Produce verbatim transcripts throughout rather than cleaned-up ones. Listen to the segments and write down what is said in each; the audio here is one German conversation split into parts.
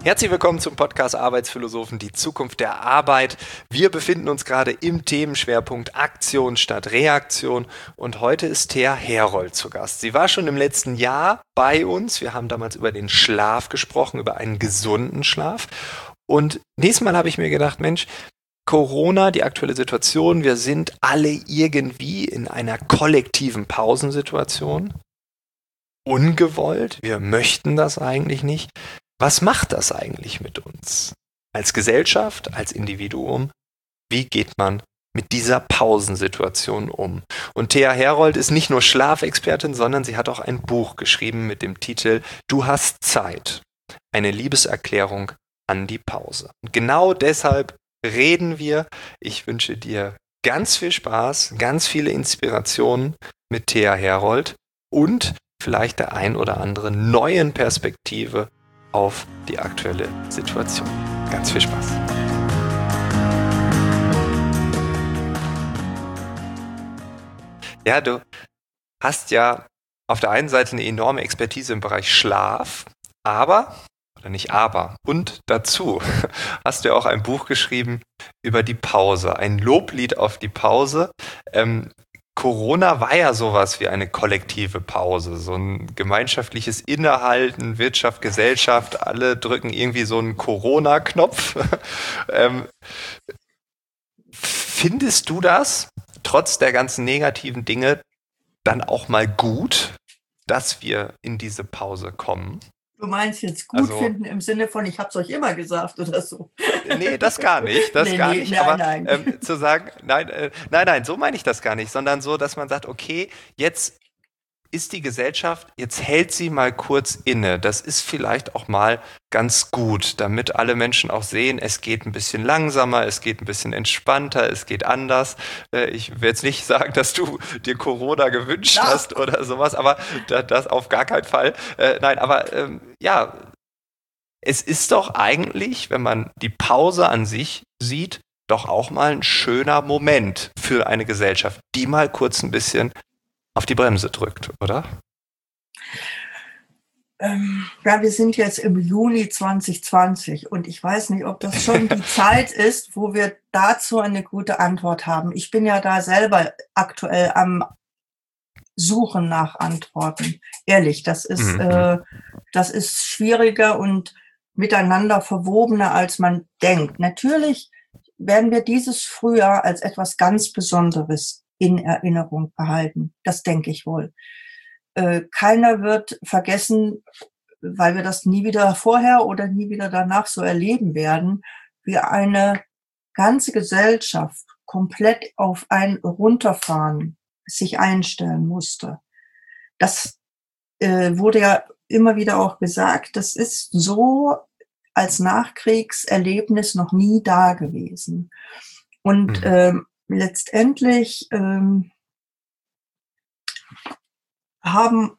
Herzlich willkommen zum Podcast Arbeitsphilosophen, die Zukunft der Arbeit. Wir befinden uns gerade im Themenschwerpunkt Aktion statt Reaktion und heute ist Thea Herold zu Gast. Sie war schon im letzten Jahr bei uns. Wir haben damals über den Schlaf gesprochen, über einen gesunden Schlaf. Und nächstes Mal habe ich mir gedacht, Mensch, Corona, die aktuelle Situation, wir sind alle irgendwie in einer kollektiven Pausensituation. Ungewollt, wir möchten das eigentlich nicht. Was macht das eigentlich mit uns? Als Gesellschaft, als Individuum, wie geht man mit dieser Pausensituation um? Und Thea Herold ist nicht nur Schlafexpertin, sondern sie hat auch ein Buch geschrieben mit dem Titel Du hast Zeit. Eine Liebeserklärung an die Pause. Und genau deshalb reden wir. Ich wünsche dir ganz viel Spaß, ganz viele Inspirationen mit Thea Herold und vielleicht der ein oder andere neuen Perspektive auf die aktuelle Situation. Ganz viel Spaß. Ja, du hast ja auf der einen Seite eine enorme Expertise im Bereich Schlaf, aber, oder nicht aber, und dazu hast du ja auch ein Buch geschrieben über die Pause, ein Loblied auf die Pause. Ähm, Corona war ja sowas wie eine kollektive Pause, so ein gemeinschaftliches Innehalten, Wirtschaft, Gesellschaft, alle drücken irgendwie so einen Corona-Knopf. ähm, findest du das, trotz der ganzen negativen Dinge, dann auch mal gut, dass wir in diese Pause kommen? Du meinst jetzt gut also, finden im Sinne von, ich hab's euch immer gesagt oder so? Nee, das gar nicht, das nee, gar nee, nicht, nein, aber nein. Ähm, zu sagen, nein, äh, nein, nein, so meine ich das gar nicht, sondern so, dass man sagt, okay, jetzt ist die Gesellschaft, jetzt hält sie mal kurz inne. Das ist vielleicht auch mal ganz gut, damit alle Menschen auch sehen, es geht ein bisschen langsamer, es geht ein bisschen entspannter, es geht anders. Ich will jetzt nicht sagen, dass du dir Corona gewünscht ja. hast oder sowas, aber das auf gar keinen Fall. Nein, aber ähm, ja, es ist doch eigentlich, wenn man die Pause an sich sieht, doch auch mal ein schöner Moment für eine Gesellschaft, die mal kurz ein bisschen auf die Bremse drückt, oder? Ähm, ja, wir sind jetzt im Juni zwanzig zwanzig und ich weiß nicht, ob das schon die Zeit ist, wo wir dazu eine gute Antwort haben. Ich bin ja da selber aktuell am Suchen nach Antworten. Ehrlich, das ist, mhm. äh, das ist schwieriger und miteinander verwobener, als man denkt. Natürlich werden wir dieses Frühjahr als etwas ganz Besonderes in Erinnerung behalten. Das denke ich wohl. Äh, keiner wird vergessen, weil wir das nie wieder vorher oder nie wieder danach so erleben werden, wie eine ganze Gesellschaft komplett auf ein Runterfahren sich einstellen musste. Das äh, wurde ja immer wieder auch gesagt, das ist so als Nachkriegserlebnis noch nie da gewesen. Und mhm. ähm, letztendlich ähm, haben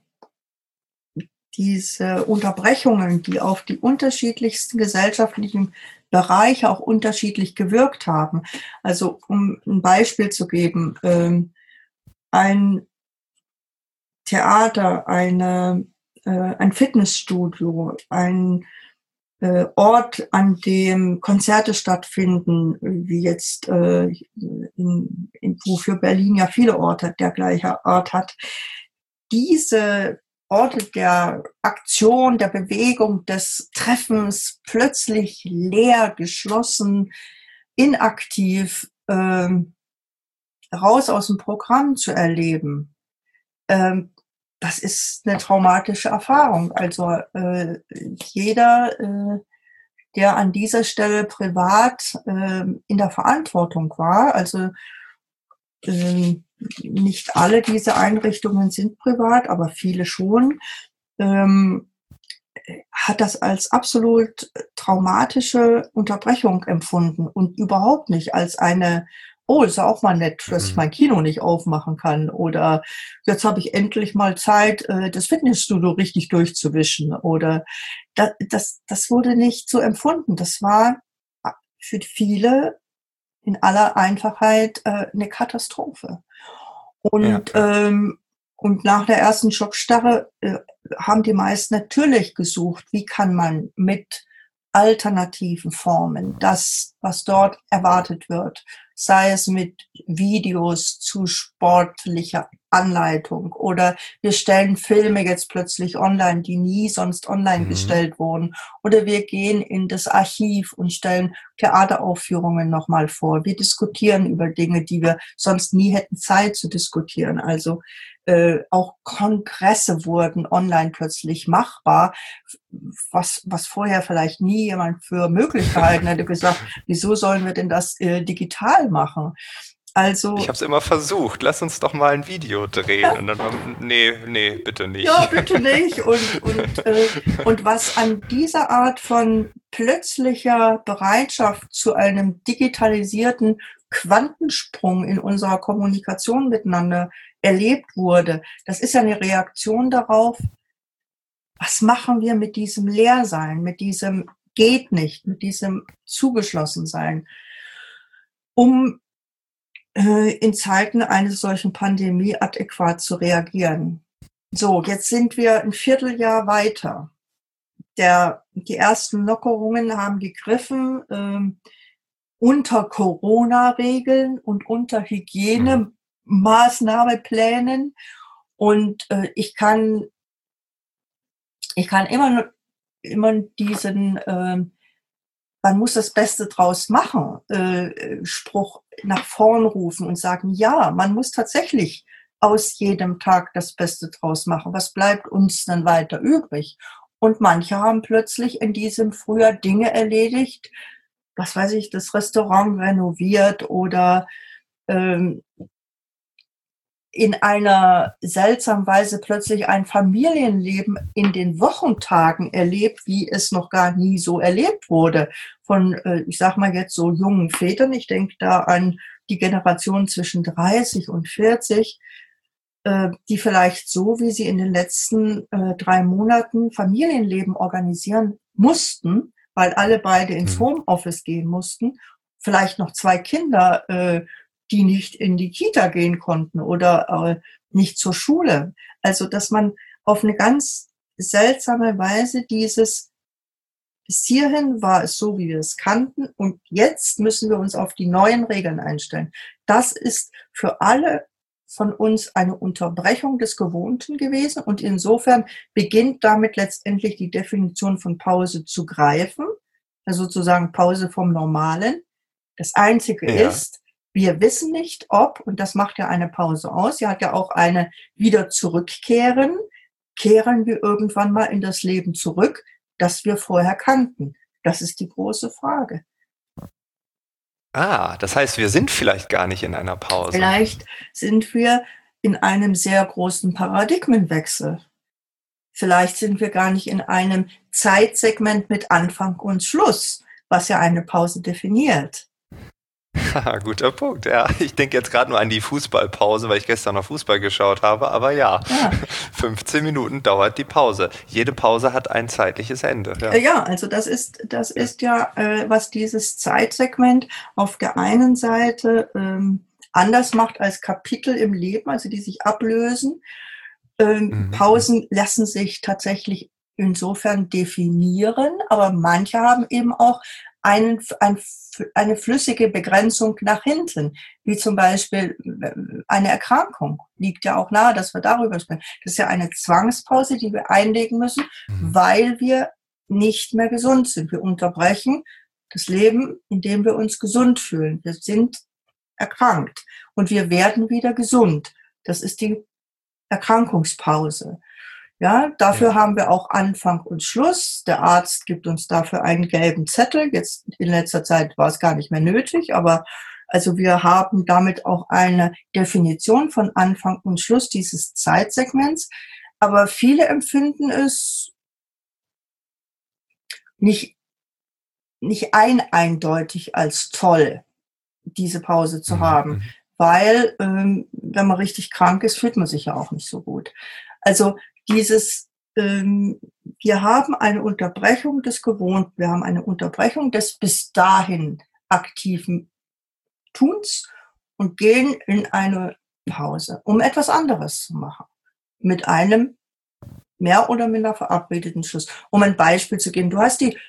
diese Unterbrechungen, die auf die unterschiedlichsten gesellschaftlichen Bereiche auch unterschiedlich gewirkt haben. Also um ein Beispiel zu geben, ähm, ein Theater, eine, äh, ein Fitnessstudio, ein äh, Ort, an dem Konzerte stattfinden, wie jetzt äh, in, in, wofür Berlin ja viele Orte der gleiche Ort hat. Diese Orte der Aktion, der Bewegung, des Treffens plötzlich leer, geschlossen, inaktiv, ähm, raus aus dem Programm zu erleben, ähm, das ist eine traumatische Erfahrung. Also äh, jeder, äh, der an dieser Stelle privat äh, in der Verantwortung war, also äh, nicht alle diese Einrichtungen sind privat, aber viele schon, ähm, hat das als absolut traumatische Unterbrechung empfunden und überhaupt nicht als eine, oh, ist ja auch mal nett, dass ich mein Kino nicht aufmachen kann oder jetzt habe ich endlich mal Zeit, das Fitnessstudio richtig durchzuwischen oder das, das, das wurde nicht so empfunden. Das war für viele in aller Einfachheit eine Katastrophe. Und, ja, ja. Ähm, und nach der ersten Schockstarre äh, haben die meisten natürlich gesucht, wie kann man mit alternativen Formen, das, was dort erwartet wird, sei es mit Videos zu sportlicher Anleitung oder wir stellen Filme jetzt plötzlich online, die nie sonst online Mhm. gestellt wurden, oder wir gehen in das Archiv und stellen Theateraufführungen nochmal vor. Wir diskutieren über Dinge, die wir sonst nie hätten Zeit zu diskutieren. Also äh, auch Kongresse wurden online plötzlich machbar, was, was vorher vielleicht nie jemand für möglich gehalten hätte, gesagt, wieso sollen wir denn das äh, digital machen? Also, Ich habe es immer versucht. Lass uns doch mal ein Video drehen. ja, Und dann war, nee, nee, bitte nicht. ja, bitte nicht. Und, und, äh, und was an dieser Art von plötzlicher Bereitschaft zu einem digitalisierten Quantensprung in unserer Kommunikation miteinander erlebt wurde, das ist ja eine Reaktion darauf, was machen wir mit diesem Leersein, mit diesem geht nicht, mit diesem Zugeschlossensein, um äh, in Zeiten eines solchen Pandemie adäquat zu reagieren. So, jetzt sind wir ein Vierteljahr weiter. Der, die ersten Lockerungen haben gegriffen ähm, unter Corona-Regeln und unter Hygienemaßnahmeplänen. Und äh, ich kann ich kann immer nur immer diesen äh, man muss das Beste draus machen äh, Spruch nach vorn rufen und sagen, ja, man muss tatsächlich aus jedem Tag das Beste draus machen. Was bleibt uns dann weiter übrig? Und manche haben plötzlich in diesem Frühjahr Dinge erledigt, was weiß ich, das Restaurant renoviert oder ähm, in einer seltsamen Weise plötzlich ein Familienleben in den Wochentagen erlebt, wie es noch gar nie so erlebt wurde. Von, äh, ich sag mal jetzt so jungen Vätern, ich denke da an die Generation zwischen dreißig und vierzig, äh, die vielleicht so, wie sie in den letzten äh, drei Monaten Familienleben organisieren mussten, weil alle beide ins Mhm. Homeoffice gehen mussten, vielleicht noch zwei Kinder, äh, die nicht in die Kita gehen konnten oder äh, nicht zur Schule. Also, dass man auf eine ganz seltsame Weise dieses, bis hierhin war es so, wie wir es kannten, und jetzt müssen wir uns auf die neuen Regeln einstellen. Das ist für alle von uns eine Unterbrechung des Gewohnten gewesen und insofern beginnt damit letztendlich die Definition von Pause zu greifen, also sozusagen Pause vom Normalen. Das Einzige Ja. ist, wir wissen nicht, ob, und das macht ja eine Pause aus, sie hat ja auch eine wieder zurückkehren, kehren wir irgendwann mal in das Leben zurück, das wir vorher kannten. Das ist die große Frage. Ah, das heißt, wir sind vielleicht gar nicht in einer Pause. Vielleicht sind wir in einem sehr großen Paradigmenwechsel. Vielleicht sind wir gar nicht in einem Zeitsegment mit Anfang und Schluss, was ja eine Pause definiert. Haha, guter Punkt, ja. Ich denke jetzt gerade nur an die Fußballpause, weil ich gestern noch Fußball geschaut habe. Aber ja, Ja, fünfzehn Minuten dauert die Pause. Jede Pause hat ein zeitliches Ende. Ja. Äh, ja, also das ist, das ist ja, äh, was dieses Zeitsegment auf der einen Seite ähm, anders macht als Kapitel im Leben, also die sich ablösen. Ähm, Mhm. Pausen lassen sich tatsächlich insofern definieren, aber manche haben eben auch einen, ein, eine flüssige Begrenzung nach hinten, wie zum Beispiel äh, eine Erkrankung. Liegt ja auch nahe, dass wir darüber sprechen. Das ist ja eine Zwangspause, die wir einlegen müssen, Mhm. weil wir nicht mehr gesund sind. Wir unterbrechen das Leben, indem wir uns gesund fühlen. Wir sind erkrankt und wir werden wieder gesund. Das ist die Erkrankungspause. Ja, dafür Ja. haben wir auch Anfang und Schluss. Der Arzt gibt uns dafür einen gelben Zettel. Jetzt in letzter Zeit war es gar nicht mehr nötig, aber also wir haben damit auch eine Definition von Anfang und Schluss dieses Zeitsegments. Aber viele empfinden es nicht, nicht ein eindeutig als toll, diese Pause zu Mhm. haben, Mhm. weil ähm, wenn man richtig krank ist, fühlt man sich ja auch nicht so gut. Also dieses, ähm, wir haben eine Unterbrechung des Gewohnten, wir haben eine Unterbrechung des bis dahin aktiven Tuns und gehen in eine Pause, um etwas anderes zu machen, mit einem mehr oder minder verabredeten Schluss. Um ein Beispiel zu geben, du hast die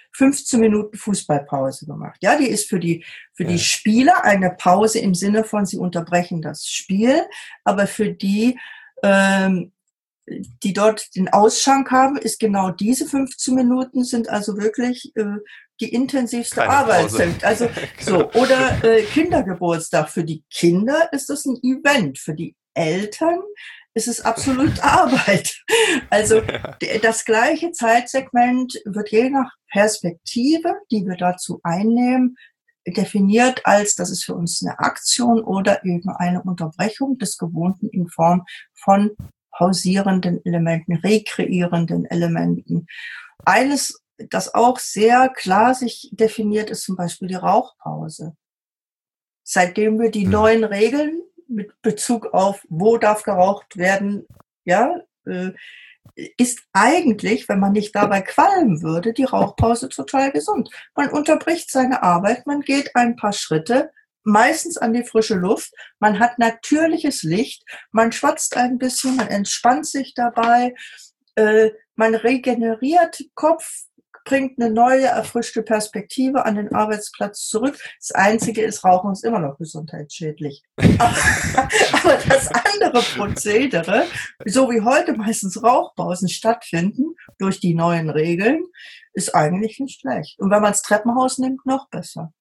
fünfzehn Minuten Fußballpause gemacht. Ja, die ist für die, für Ja. die Spieler eine Pause im Sinne von, sie unterbrechen das Spiel, aber für die, ähm, die dort den Ausschank haben, ist genau diese fünfzehn Minuten sind also wirklich äh, die intensivste Keine Arbeit Pause. sind. Also so, oder äh, Kindergeburtstag. Für die Kinder ist das ein Event, für die Eltern ist es absolut Arbeit. Also Ja. d- das gleiche Zeitsegment wird je nach Perspektive, die wir dazu einnehmen, definiert als, das ist für uns eine Aktion oder eben eine Unterbrechung des Gewohnten in Form von pausierenden Elementen, rekreierenden Elementen. Eines, das auch sehr klar sich definiert, ist zum Beispiel die Rauchpause. Seitdem wir die Hm. neuen Regeln mit Bezug auf, wo darf geraucht werden, ja, äh, ist eigentlich, wenn man nicht dabei qualmen würde, die Rauchpause total gesund. Man unterbricht seine Arbeit, man geht ein paar Schritte, meistens an die frische Luft, man hat natürliches Licht, man schwatzt ein bisschen, man entspannt sich dabei, äh, man regeneriert Kopf, bringt eine neue, erfrischte Perspektive an den Arbeitsplatz zurück. Das Einzige ist, Rauchen ist immer noch gesundheitsschädlich. Aber, aber das andere Prozedere, so wie heute meistens Rauchpausen stattfinden, durch die neuen Regeln, ist eigentlich nicht schlecht. Und wenn man das Treppenhaus nimmt, noch besser.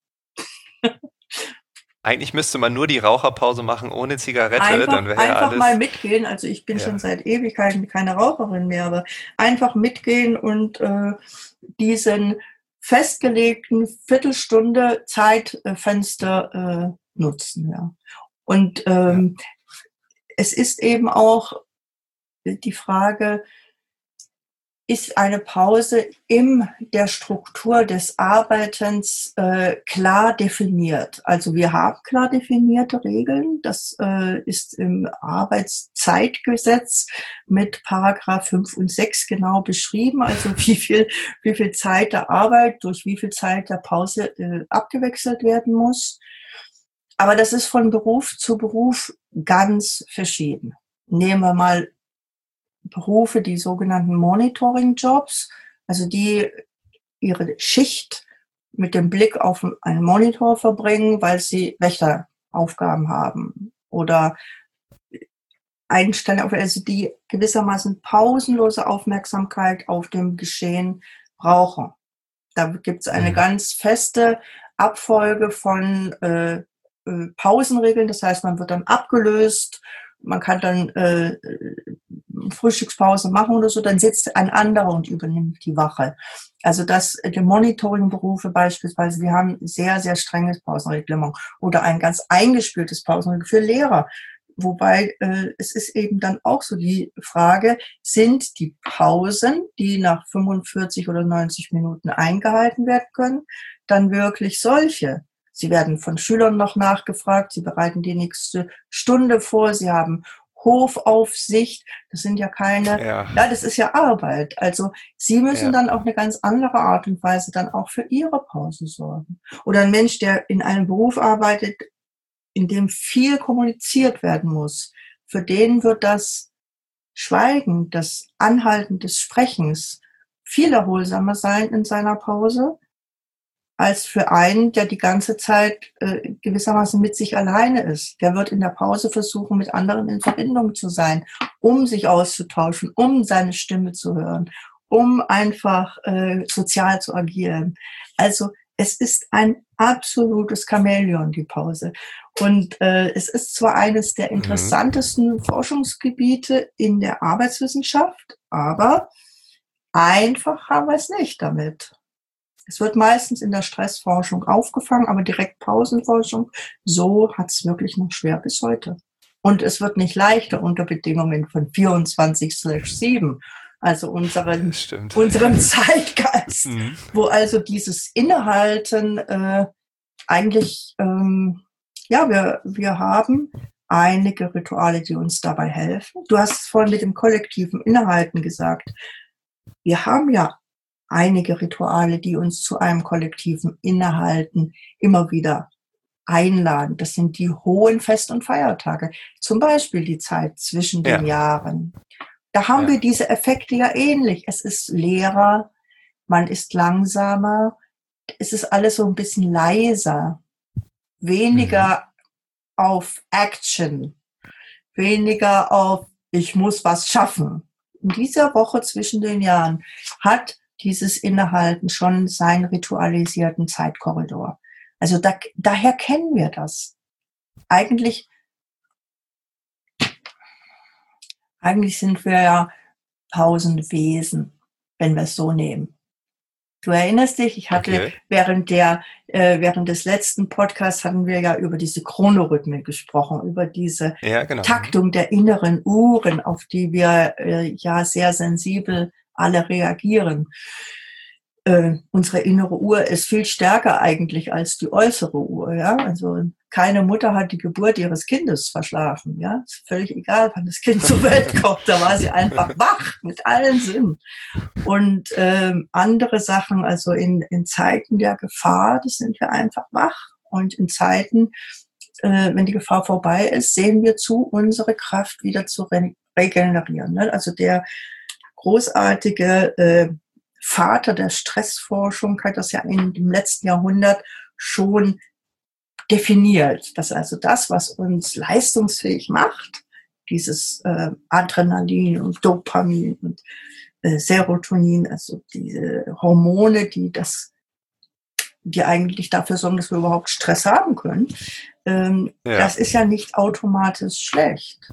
Eigentlich müsste man nur die Raucherpause machen ohne Zigarette, Einfach, dann wäre ja einfach alles. mal mitgehen. Also ich bin Ja. schon seit Ewigkeiten keine Raucherin mehr, aber einfach mitgehen und äh, diesen festgelegten Viertelstunde Zeitfenster äh, nutzen. Ja. Und ähm, es ist eben auch die Frage, ist eine Pause in der Struktur des Arbeitens äh, klar definiert. Also wir haben klar definierte Regeln. Das äh, ist im Arbeitszeitgesetz mit Paragraph fünf und sechs genau beschrieben. Also wie viel, wie viel Zeit der Arbeit durch wie viel Zeit der Pause äh, abgewechselt werden muss. Aber das ist von Beruf zu Beruf ganz verschieden. Nehmen wir mal Berufe, die sogenannten Monitoring-Jobs, also die ihre Schicht mit dem Blick auf einen Monitor verbringen, weil sie Wächteraufgaben haben oder Einstellen, also die gewissermaßen pausenlose Aufmerksamkeit auf dem Geschehen brauchen. Da gibt es eine Mhm. ganz feste Abfolge von äh, äh, Pausenregeln, das heißt, man wird dann abgelöst, man kann dann äh, Frühstückspause machen oder so, dann sitzt ein anderer und übernimmt die Wache. Also das, die Monitoring-Berufe beispielsweise, die haben sehr, sehr strenges Pausenreglement oder ein ganz eingespieltes Pausenreglement für Lehrer. Wobei äh, es ist eben dann auch so die Frage, sind die Pausen, die nach fünfundvierzig oder neunzig Minuten eingehalten werden können, dann wirklich solche? Sie werden von Schülern noch nachgefragt, sie bereiten die nächste Stunde vor, sie haben Hofaufsicht, das sind ja keine, Ja. ja, das ist ja Arbeit. Also sie müssen Ja. dann auf eine ganz andere Art und Weise dann auch für ihre Pause sorgen. Oder ein Mensch, der in einem Beruf arbeitet, in dem viel kommuniziert werden muss, für den wird das Schweigen, das Anhalten des Sprechens viel erholsamer sein in seiner Pause, als für einen, der die ganze Zeit äh, gewissermaßen mit sich alleine ist. Der wird in der Pause versuchen, mit anderen in Verbindung zu sein, um sich auszutauschen, um seine Stimme zu hören, um einfach äh, sozial zu agieren. Also es ist ein absolutes Chamäleon, die Pause. Und äh, es ist zwar eines der interessantesten mhm. Forschungsgebiete in der Arbeitswissenschaft, aber einfach haben wir es nicht damit. Es wird meistens in der Stressforschung aufgefangen, aber direkt Pausenforschung, so hat es wirklich noch schwer bis heute. Und es wird nicht leichter unter Bedingungen von vierundzwanzig sieben, also unseren, unserem Zeitgeist, mhm. wo also dieses Innehalten äh, eigentlich, ähm, ja, wir, wir haben einige Rituale, die uns dabei helfen. Du hast es vorhin mit dem kollektiven Innehalten gesagt. Wir haben ja einige Rituale, die uns zu einem kollektiven Innehalten immer wieder einladen. Das sind die hohen Fest- und Feiertage. Zum Beispiel die Zeit zwischen den ja. Jahren. Da haben ja. wir diese Effekte ja ähnlich. Es ist leerer, man ist langsamer, es ist alles so ein bisschen leiser, weniger mhm. auf Action, weniger auf ich muss was schaffen. In dieser Woche zwischen den Jahren hat dieses Innehalten schon seinen ritualisierten Zeitkorridor. Also da, daher kennen wir das. Eigentlich, eigentlich sind wir ja Pausenwesen, wenn wir es so nehmen. Du erinnerst dich, ich hatte okay. während der, äh, während des letzten Podcasts hatten wir ja über diese Chronorhythmen gesprochen, über diese ja, genau. Taktung der inneren Uhren, auf die wir äh, ja sehr sensibel alle reagieren. Äh, unsere innere Uhr ist viel stärker eigentlich als die äußere Uhr, ja. Also keine Mutter hat die Geburt ihres Kindes verschlafen, ja. Ist völlig egal, wann das Kind zur Welt kommt, da war sie einfach wach mit allen Sinnen. Und ähm, andere Sachen, also in, in Zeiten der Gefahr, das sind wir einfach wach. Und in Zeiten, äh, wenn die Gefahr vorbei ist, sehen wir zu, unsere Kraft wieder zu re- regenerieren. Ne? Also der großartige äh, Vater der Stressforschung hat das ja in dem letzten Jahrhundert schon definiert, dass also das, was uns leistungsfähig macht, dieses äh, Adrenalin und Dopamin und äh, Serotonin, also diese Hormone, die das, die eigentlich dafür sorgen, dass wir überhaupt Stress haben können, ähm, ja. das ist ja nicht automatisch schlecht.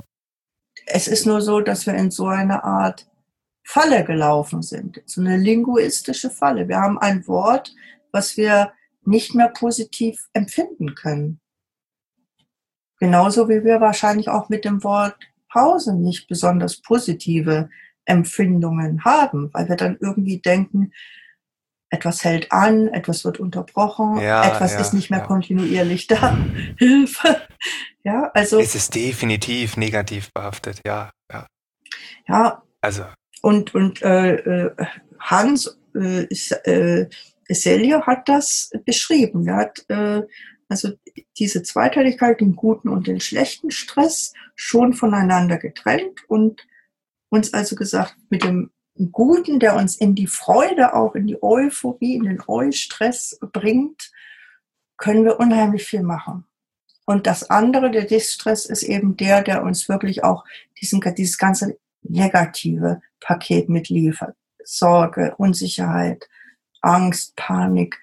Es ist nur so, dass wir in so eine Art Falle gelaufen sind, so eine linguistische Falle. Wir haben ein Wort, was wir nicht mehr positiv empfinden können. Genauso wie wir wahrscheinlich auch mit dem Wort Pause nicht besonders positive Empfindungen haben, weil wir dann irgendwie denken, etwas hält an, etwas wird unterbrochen, ja, etwas ja, ist nicht mehr ja. kontinuierlich da. Hilfe. Ja, also. Es ist definitiv negativ behaftet, ja. Ja. ja also. Und, und äh, Hans äh, äh, Selye hat das beschrieben. Er hat äh, also diese Zweiteiligkeit, den guten und den schlechten Stress, schon voneinander getrennt und uns also gesagt, mit dem Guten, der uns in die Freude, auch in die Euphorie, in den Eustress bringt, können wir unheimlich viel machen. Und das andere, der Distress, ist eben der, der uns wirklich auch diesen, dieses ganze negative Paket mitliefert. Sorge, Unsicherheit, Angst, Panik.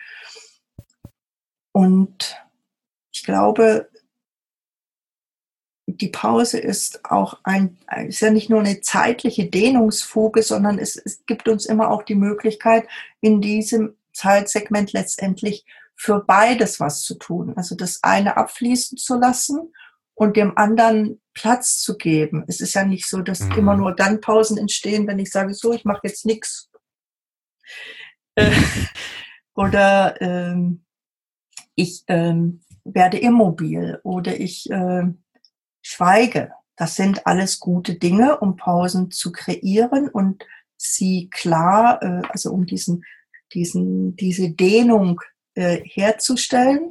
Und ich glaube, die Pause ist auch ein, ist ja nicht nur eine zeitliche Dehnungsfuge, sondern es, es gibt uns immer auch die Möglichkeit, in diesem Zeitsegment letztendlich für beides was zu tun. Also das eine abfließen zu lassen und dem anderen Platz zu geben. Es ist ja nicht so, dass mhm. immer nur dann Pausen entstehen, wenn ich sage, so, ich mache jetzt nichts. Äh, oder ähm, ich ähm, werde immobil oder ich äh, schweige. Das sind alles gute Dinge, um Pausen zu kreieren und sie klar, äh, also um diesen, diesen, diese Dehnung äh, herzustellen.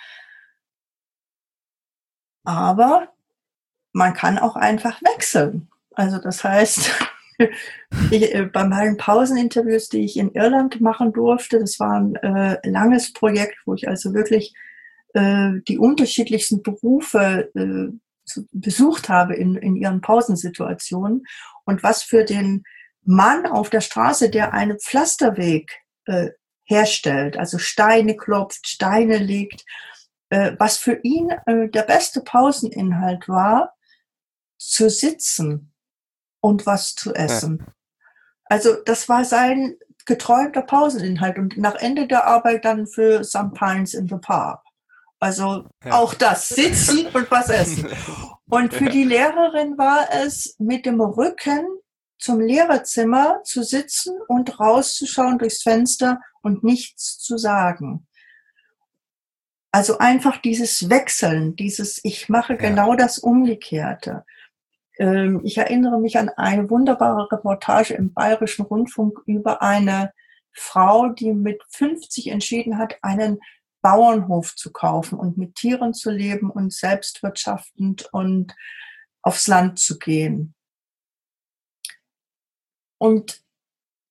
Aber man kann auch einfach wechseln. Also das heißt, ich, äh, bei meinen Pauseninterviews, die ich in Irland machen durfte, das war ein äh, langes Projekt, wo ich also wirklich äh, die unterschiedlichsten Berufe äh, zu, besucht habe in, in ihren Pausensituationen. Und was für den Mann auf der Straße, der einen Pflasterweg äh, herstellt, also Steine klopft, Steine legt, äh, was für ihn äh, der beste Pauseninhalt war, zu sitzen und was zu essen. Ja. Also das war sein geträumter Pauseninhalt und nach Ende der Arbeit dann für some pints in the park. Also ja. auch das, sitzen und was essen. Und für die Lehrerin war es, mit dem Rücken zum Lehrerzimmer zu sitzen und rauszuschauen durchs Fenster und nichts zu sagen. Also einfach dieses Wechseln, dieses ich mache genau ja. das Umgekehrte. Ich erinnere mich an eine wunderbare Reportage im Bayerischen Rundfunk über eine Frau, die mit fünfzig entschieden hat, einen Bauernhof zu kaufen und mit Tieren zu leben und selbstwirtschaftend und aufs Land zu gehen. Und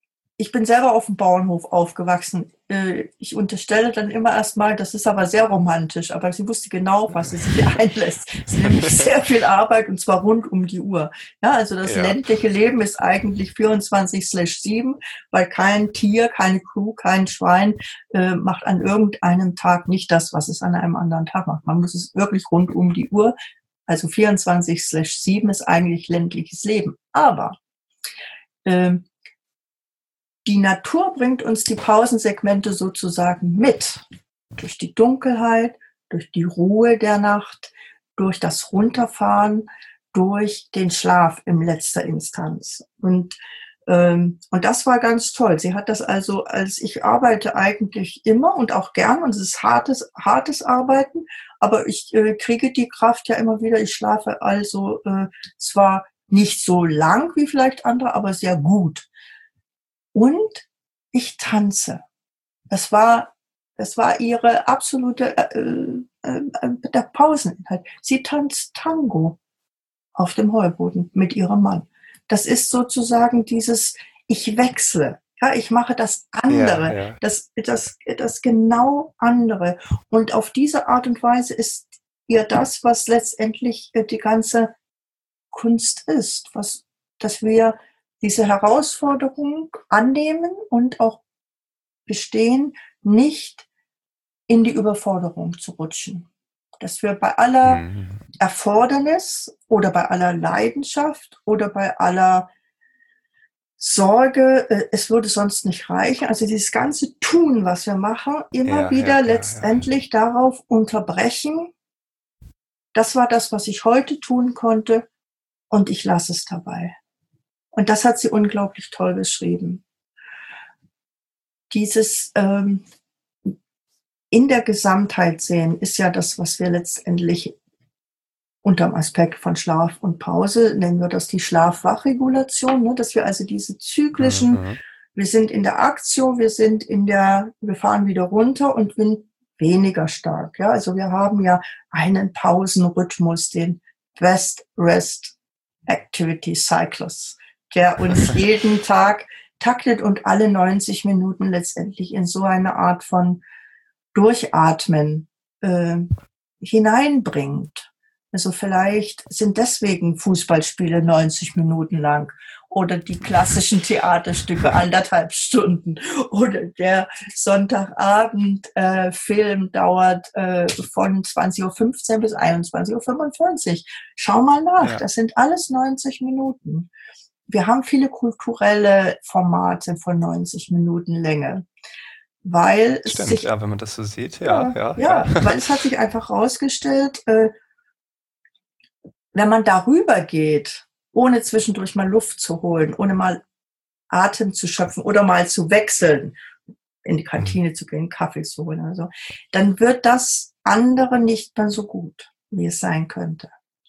ich bin selber auf dem Bauernhof aufgewachsen. Äh, ich unterstelle dann immer erstmal, das ist aber sehr romantisch, aber sie wusste genau, auf was sie sich einlässt. Es ist nämlich sehr viel Arbeit und zwar rund um die Uhr. Ja, also das Ja. ländliche Leben ist eigentlich vierundzwanzig sieben, weil kein Tier, keine Kuh, kein Schwein äh, macht an irgendeinem Tag nicht das, was es an einem anderen Tag macht. Man muss es wirklich rund um die Uhr. Also vierundzwanzig sieben ist eigentlich ländliches Leben. Aber ähm, die Natur bringt uns die Pausensegmente sozusagen mit. Durch die Dunkelheit, durch die Ruhe der Nacht, durch das Runterfahren, durch den Schlaf in letzter Instanz. Und, ähm, und das war ganz toll. Sie hat das also, als ich arbeite eigentlich immer und auch gern, und es ist hartes, hartes Arbeiten, aber ich äh, kriege die Kraft ja immer wieder. Ich schlafe also äh, zwar nicht so lang wie vielleicht andere, aber sehr gut. Und ich tanze. Das war, das war ihre absolute äh, äh, der Pauseninhalt. Sie tanzt Tango auf dem Heuboden mit ihrem Mann. Das ist sozusagen dieses, ich wechsle. Ja, ich mache das andere, Ja, ja. das, das, das genau andere. Und auf diese Art und Weise ist ihr das, was letztendlich die ganze Kunst ist, was, dass wir diese Herausforderung annehmen und auch bestehen, nicht in die Überforderung zu rutschen. Dass wir bei aller Mhm. Erfordernis oder bei aller Leidenschaft oder bei aller Sorge, äh, es würde sonst nicht reichen, also dieses ganze Tun, was wir machen, immer Ja, wieder ja, ja, letztendlich darauf unterbrechen. Das war das, was ich heute tun konnte und ich lasse es dabei. Und das hat sie unglaublich toll beschrieben. Dieses ähm, in der Gesamtheit sehen ist ja das, was wir letztendlich unter dem Aspekt von Schlaf und Pause, nennen wir das die Schlaf-Wach-Regulation, ne? Dass wir also diese zyklischen, Mhm. wir sind in der Aktio, wir sind in der, wir fahren wieder runter und sind weniger stark. Ja? Also wir haben ja einen Pausenrhythmus, den Best Rest Activity Cyclus, der uns jeden Tag taktet und alle neunzig Minuten letztendlich in so eine Art von Durchatmen äh, hineinbringt. Also vielleicht sind deswegen Fußballspiele neunzig Minuten lang oder die klassischen Theaterstücke anderthalb Stunden oder der Sonntagabend-Film äh, dauert äh, von zwanzig Uhr fünfzehn bis einundzwanzig Uhr fünfundvierzig. Schau mal nach, Ja. das sind alles neunzig Minuten. Wir haben viele kulturelle Formate von neunzig Minuten Länge. Weil es Stimmt, sich, ja, wenn man das so sieht, ja, ja, ja, ja. weil es hat sich einfach herausgestellt, äh, wenn man darüber geht, ohne zwischendurch mal Luft zu holen, ohne mal Atem zu schöpfen oder mal zu wechseln, in die Kantine Mhm. zu gehen, Kaffee zu holen oder so, dann wird das andere nicht mehr so gut, wie es sein könnte.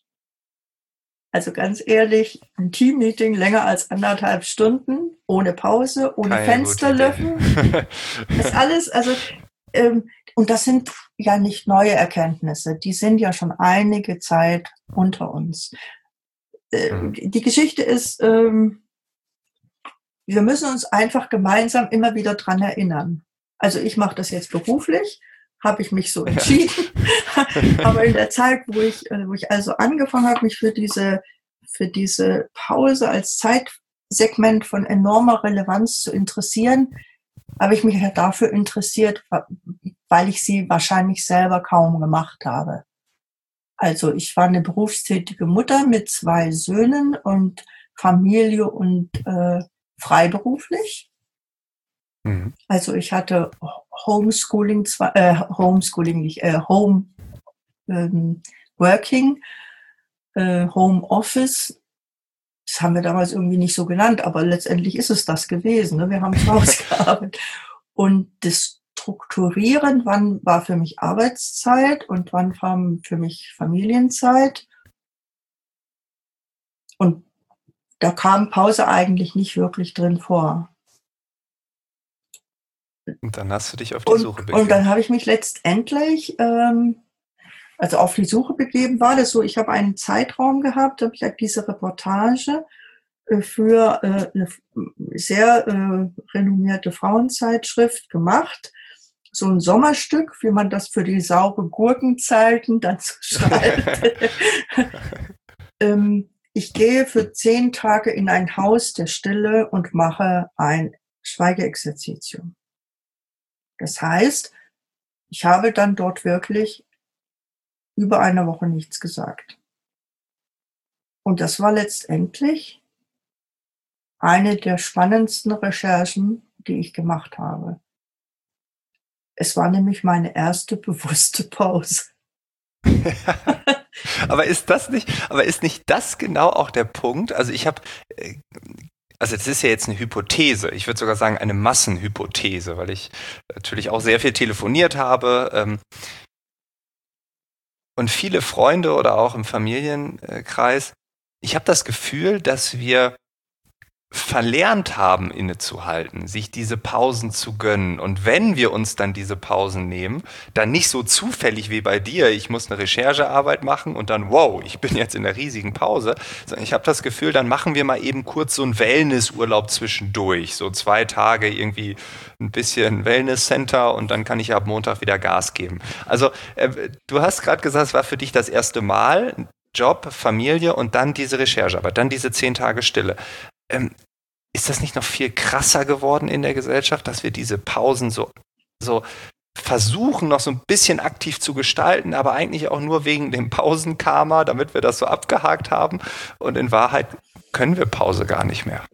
Also ganz ehrlich, ein Teammeeting länger als anderthalb Stunden, ohne Pause, ohne Keine gute Idee. Fensterlüften, das alles, also ähm, und das sind ja nicht neue Erkenntnisse, die sind ja schon einige Zeit unter uns. Äh, Mhm. die Geschichte ist, ähm, wir müssen uns einfach gemeinsam immer wieder dran erinnern. Also ich mache das jetzt beruflich, habe ich mich so entschieden, aber in der Zeit, wo ich, äh, wo ich also angefangen habe, mich für diese, für diese Pause als Zeitsegment von enormer Relevanz zu interessieren, habe ich mich ja dafür interessiert, weil ich sie wahrscheinlich selber kaum gemacht habe. Also ich war eine berufstätige Mutter mit zwei Söhnen und Familie und äh, freiberuflich. Mhm. Also ich hatte Homeschooling, äh, Homeschooling nicht, äh, Home ähm, Working, äh, Home Office. Das haben wir damals irgendwie nicht so genannt, aber letztendlich ist es das gewesen. Ne? Wir haben zu Hause gearbeitet. Und das Strukturieren, wann war für mich Arbeitszeit und wann war für mich Familienzeit. Und da kam Pause eigentlich nicht wirklich drin vor. Und dann hast du dich auf die Und, Suche und begeben. dann habe ich mich letztendlich ähm, also auf die Suche begeben. War das so, ich habe einen Zeitraum gehabt, da habe ich halt diese Reportage für äh, eine sehr äh, renommierte Frauenzeitschrift gemacht. So ein Sommerstück, wie man das für die saure Gurkenzeiten dann so schreibt. ähm, ich gehe für zehn Tage in ein Haus der Stille und mache ein Schweigeexerzitium. Das heißt, ich habe dann dort wirklich über eine Woche nichts gesagt. Und das war letztendlich eine der spannendsten Recherchen, die ich gemacht habe. Es war nämlich meine erste bewusste Pause. Aber ist das nicht, aber ist nicht das genau auch der Punkt? Also ich habe, also es ist ja jetzt eine Hypothese, ich würde sogar sagen eine Massenhypothese, weil ich natürlich auch sehr viel telefoniert habe ähm, und viele Freunde oder auch im Familienkreis. Ich habe das Gefühl, dass wir verlernt haben, innezuhalten, sich diese Pausen zu gönnen. Und wenn wir uns dann diese Pausen nehmen, dann nicht so zufällig wie bei dir, ich muss eine Recherchearbeit machen und dann, wow, ich bin jetzt in der riesigen Pause, sondern ich habe das Gefühl, dann machen wir mal eben kurz so einen Wellnessurlaub zwischendurch, so zwei Tage irgendwie ein bisschen Wellnesscenter und dann kann ich ab Montag wieder Gas geben. Also äh, du hast gerade gesagt, es war für dich das erste Mal, Job, Familie und dann diese Recherchearbeit, dann diese zehn Tage Stille. Ähm, ist das nicht noch viel krasser geworden in der Gesellschaft, dass wir diese Pausen so, so versuchen, noch so ein bisschen aktiv zu gestalten, aber eigentlich auch nur wegen dem Pausenkarma, damit wir das so abgehakt haben. Und in Wahrheit können wir Pause gar nicht mehr.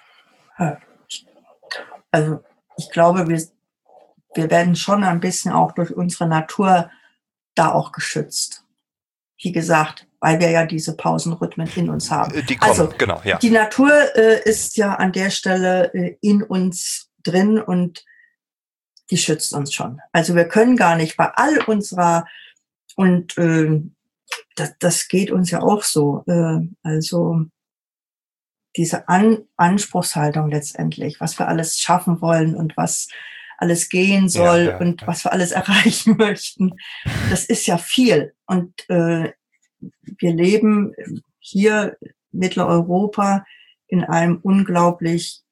Also ich glaube, wir, wir werden schon ein bisschen auch durch unsere Natur da auch geschützt. Wie gesagt, weil wir ja diese Pausenrhythmen in uns haben. Die kommen, also, genau, ja. Die Natur äh, ist ja an der Stelle äh, in uns drin und die schützt uns schon. Also wir können gar nicht bei all unserer, und äh, das, das geht uns ja auch so, äh, also diese an, Anspruchshaltung letztendlich, was wir alles schaffen wollen und was alles gehen soll ja, ja, und ja. was wir alles erreichen möchten, das ist ja viel. Und äh, wir leben hier Mitteleuropa in einem unglaublich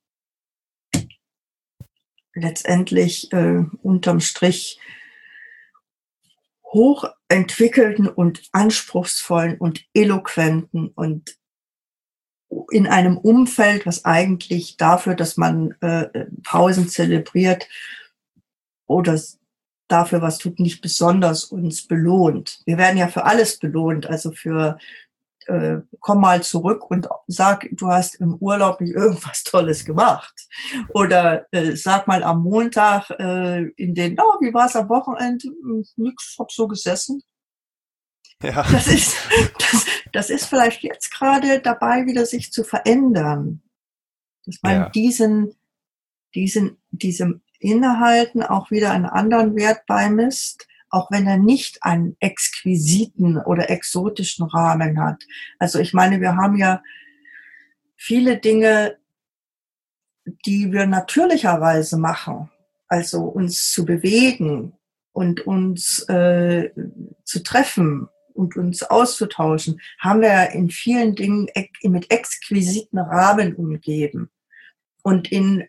letztendlich äh, unterm Strich hochentwickelten und anspruchsvollen und eloquenten und in einem Umfeld, was eigentlich dafür, dass man äh, Pausen zelebriert oder dafür was tut, nicht besonders uns belohnt. Wir werden ja für alles belohnt, also für äh, komm mal zurück und sag, du hast im Urlaub nicht irgendwas Tolles gemacht. Oder äh, sag mal am Montag äh, in den, oh, wie war es am Wochenende? Nix, hab so gesessen. Ja. Das ist, das, das ist vielleicht jetzt gerade dabei, wieder sich zu verändern. Dass man ja. diesen, diesen, diesem Innehalten auch wieder einen anderen Wert beimisst, auch wenn er nicht einen exquisiten oder exotischen Rahmen hat. Also ich meine, wir haben ja viele Dinge, die wir natürlicherweise machen, also uns zu bewegen und uns äh, zu treffen und uns auszutauschen, haben wir ja in vielen Dingen mit exquisiten Rahmen umgeben und in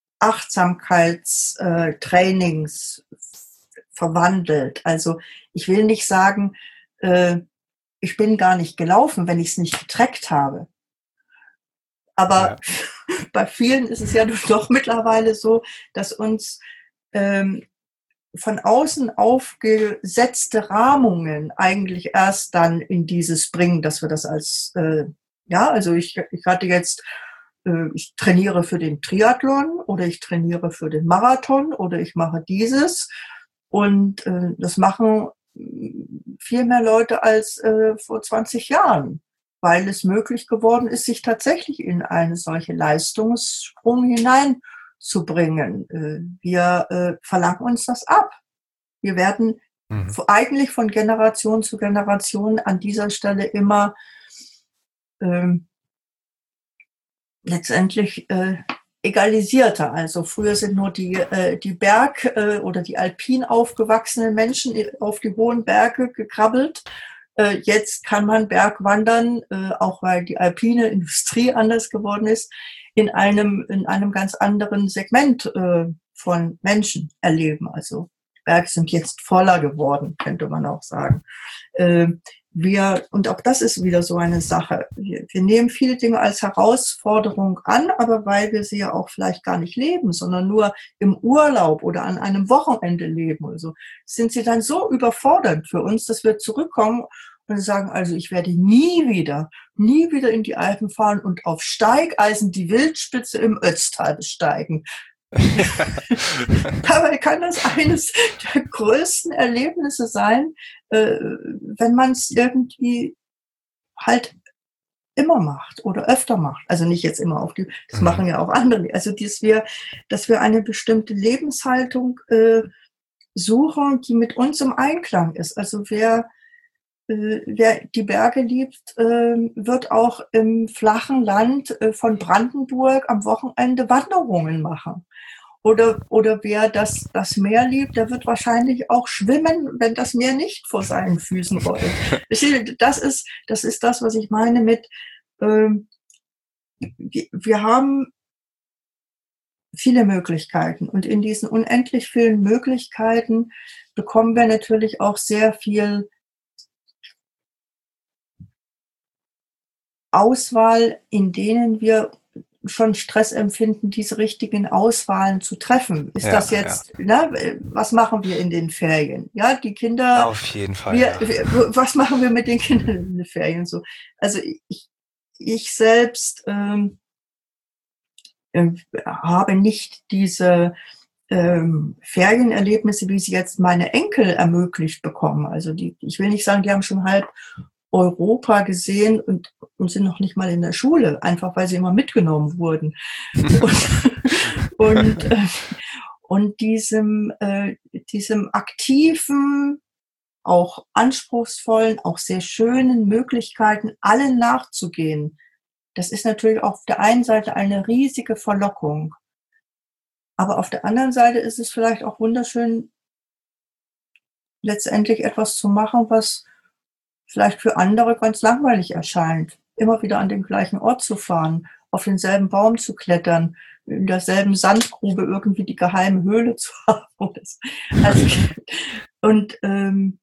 Achtsamkeitstrainings verwandelt. Also ich will nicht sagen, äh, ich bin gar nicht gelaufen, wenn ich es nicht getrackt habe. Aber ja. bei vielen ist es ja doch mittlerweile so, dass uns ähm, von außen aufgesetzte Rahmungen eigentlich erst dann in dieses bringen, dass wir das als, äh, ja, also ich, ich hatte jetzt, äh, ich trainiere für den Triathlon oder ich trainiere für den Marathon oder ich mache dieses und äh, das machen viel mehr Leute als äh, vor zwanzig Jahren, weil es möglich geworden ist, sich tatsächlich in eine solche Leistungssprung hineinzubringen. Äh, wir äh, verlangen uns das ab. Wir werden mhm. eigentlich von Generation zu Generation an dieser Stelle immer ähm, letztendlich äh, egalisierter. Also früher sind nur die, äh, die Berg- äh, oder die alpin aufgewachsenen Menschen auf die hohen Berge gekrabbelt. Äh, jetzt kann man Bergwandern, äh, auch weil die alpine Industrie anders geworden ist, in einem, in einem ganz anderen Segment äh, von Menschen erleben. Also Berge sind jetzt voller geworden, könnte man auch sagen. Äh, wir, und auch das ist wieder so eine Sache. Wir, wir nehmen viele Dinge als Herausforderung an, aber weil wir sie ja auch vielleicht gar nicht leben, sondern nur im Urlaub oder an einem Wochenende leben oder so, sind sie dann so überfordernd für uns, dass wir zurückkommen und sagen, also ich werde nie wieder, nie wieder in die Alpen fahren und auf Steigeisen die Wildspitze im Ötztal besteigen. Dabei kann das eines der größten Erlebnisse sein, äh, wenn man es irgendwie halt immer macht oder öfter macht. Also nicht jetzt immer auf die, das mhm. machen ja auch andere. Also dass wir, dass wir eine bestimmte Lebenshaltung äh, suchen, die mit uns im Einklang ist. Also wer äh, wer die Berge liebt, äh, wird auch im flachen Land äh, von Brandenburg am Wochenende Wanderungen machen. Oder, oder wer das, das Meer liebt, der wird wahrscheinlich auch schwimmen, wenn das Meer nicht vor seinen Füßen rollt. Das ist, das ist das, was ich meine mit, ähm, wir haben viele Möglichkeiten. Und in diesen unendlich vielen Möglichkeiten bekommen wir natürlich auch sehr viel Auswahl, in denen wir schon Stress empfinden, diese richtigen Auswahlen zu treffen. Ist ja, das jetzt, ja. ne, was machen wir in den Ferien? Ja, die Kinder. Auf jeden Fall. Wir, ja. wir, was machen wir mit den Kindern in den Ferien? So, also ich, ich selbst ähm, äh, habe nicht diese ähm, Ferienerlebnisse, wie sie jetzt meine Enkel ermöglicht bekommen. Also die, ich will nicht sagen, die haben schon halb Europa gesehen und, und sind noch nicht mal in der Schule, einfach weil sie immer mitgenommen wurden. und und, äh, und diesem, äh, diesem aktiven, auch anspruchsvollen, auch sehr schönen Möglichkeiten, allen nachzugehen, das ist natürlich auf der einen Seite eine riesige Verlockung. Aber auf der anderen Seite ist es vielleicht auch wunderschön, letztendlich etwas zu machen, was vielleicht für andere ganz langweilig erscheint, immer wieder an den gleichen Ort zu fahren, auf denselben Baum zu klettern, in derselben Sandgrube irgendwie die geheime Höhle zu haben. Also, und ähm,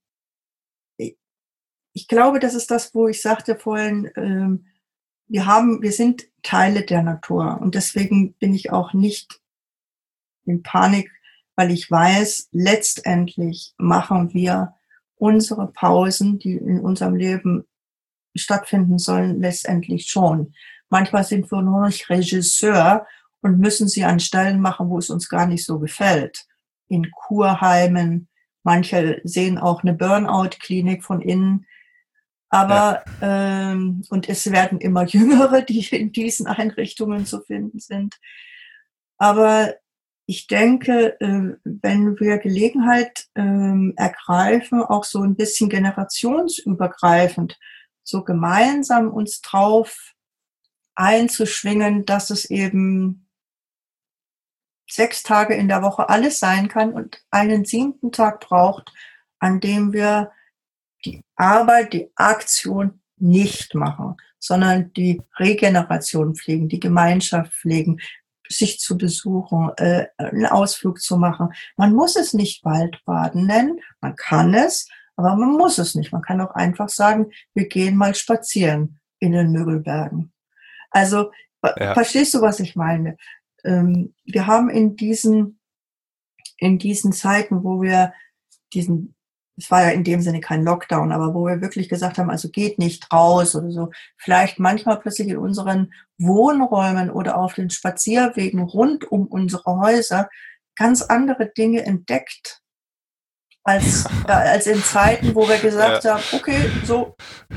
ich glaube, das ist das, wo ich sagte vorhin, ähm, wir haben, wir sind Teile der Natur und deswegen bin ich auch nicht in Panik, weil ich weiß, letztendlich machen wir unsere Pausen, die in unserem Leben stattfinden sollen, letztendlich schon. Manchmal sind wir nur noch Regisseur und müssen sie an Stellen machen, wo es uns gar nicht so gefällt. In Kurheimen, manche sehen auch eine Burnout-Klinik von innen. Aber, ja. ähm, und es werden immer Jüngere, die in diesen Einrichtungen zu finden sind. Aber ich denke, wenn wir Gelegenheit ergreifen, auch so ein bisschen generationsübergreifend, so gemeinsam uns drauf einzuschwingen, dass es eben sechs Tage in der Woche alles sein kann und einen siebten Tag braucht, an dem wir die Arbeit, die Aktion nicht machen, sondern die Regeneration pflegen, die Gemeinschaft pflegen, sich zu besuchen, äh, einen Ausflug zu machen. Man muss es nicht Waldbaden nennen, man kann es, aber man muss es nicht. Man kann auch einfach sagen, wir gehen mal spazieren in den Müggelbergen. Also, ja. Verstehst du, was ich meine? Ähm, wir haben in diesen, in diesen Zeiten, wo wir diesen, es war ja in dem Sinne kein Lockdown, aber wo wir wirklich gesagt haben, also geht nicht raus oder so, vielleicht manchmal plötzlich in unseren Wohnräumen oder auf den Spazierwegen rund um unsere Häuser ganz andere Dinge entdeckt, als, äh, als in Zeiten, wo wir gesagt ja. haben, okay, so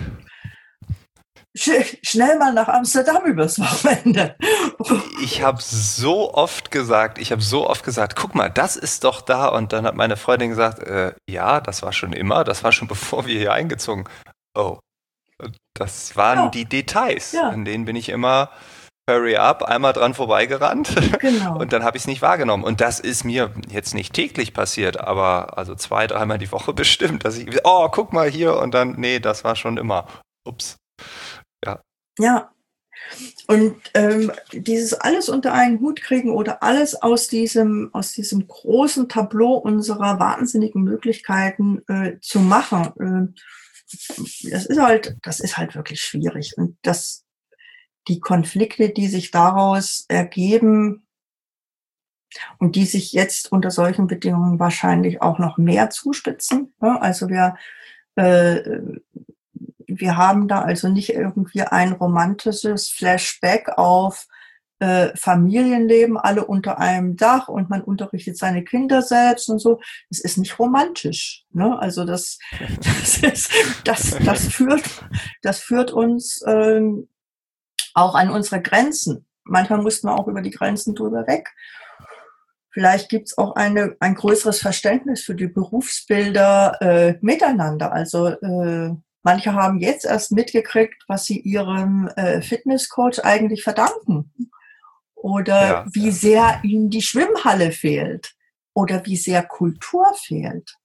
sch- schnell mal nach Amsterdam übers Wochenende. Ich habe so oft gesagt, ich habe so oft gesagt, guck mal, das ist doch da. Und dann hat meine Freundin gesagt, äh, ja, das war schon immer, das war schon bevor wir hier eingezogen. Oh, das waren ja. die Details, ja. in denen bin ich immer Hurry up, einmal dran vorbeigerannt Genau. und dann habe ich es nicht wahrgenommen. Und das ist mir jetzt nicht täglich passiert, aber also zwei, dreimal die Woche bestimmt, dass ich, oh, guck mal hier und dann, nee, das war schon immer. Ups. Ja. Ja. Und ähm, dieses alles unter einen Hut kriegen oder alles aus diesem, aus diesem großen Tableau unserer wahnsinnigen Möglichkeiten äh, zu machen, äh, das ist halt, das ist halt wirklich schwierig. Und das, die Konflikte, die sich daraus ergeben und die sich jetzt unter solchen Bedingungen wahrscheinlich auch noch mehr zuspitzen. Ne? Also wir äh, Wir haben da also nicht irgendwie ein romantisches Flashback auf äh, Familienleben, alle unter einem Dach und man unterrichtet seine Kinder selbst und so. Das ist nicht romantisch. Ne? Also das, das, ist, das, das, führt, das führt uns ähm, auch an unsere Grenzen. Manchmal mussten wir auch über die Grenzen drüber weg. Vielleicht gibt es auch eine, ein größeres Verständnis für die Berufsbilder äh, miteinander. Also äh, manche haben jetzt erst mitgekriegt, was sie ihrem äh, Fitnesscoach eigentlich verdanken. Oder Ja, wie ja. sehr ihnen die Schwimmhalle fehlt. Oder wie sehr Kultur fehlt.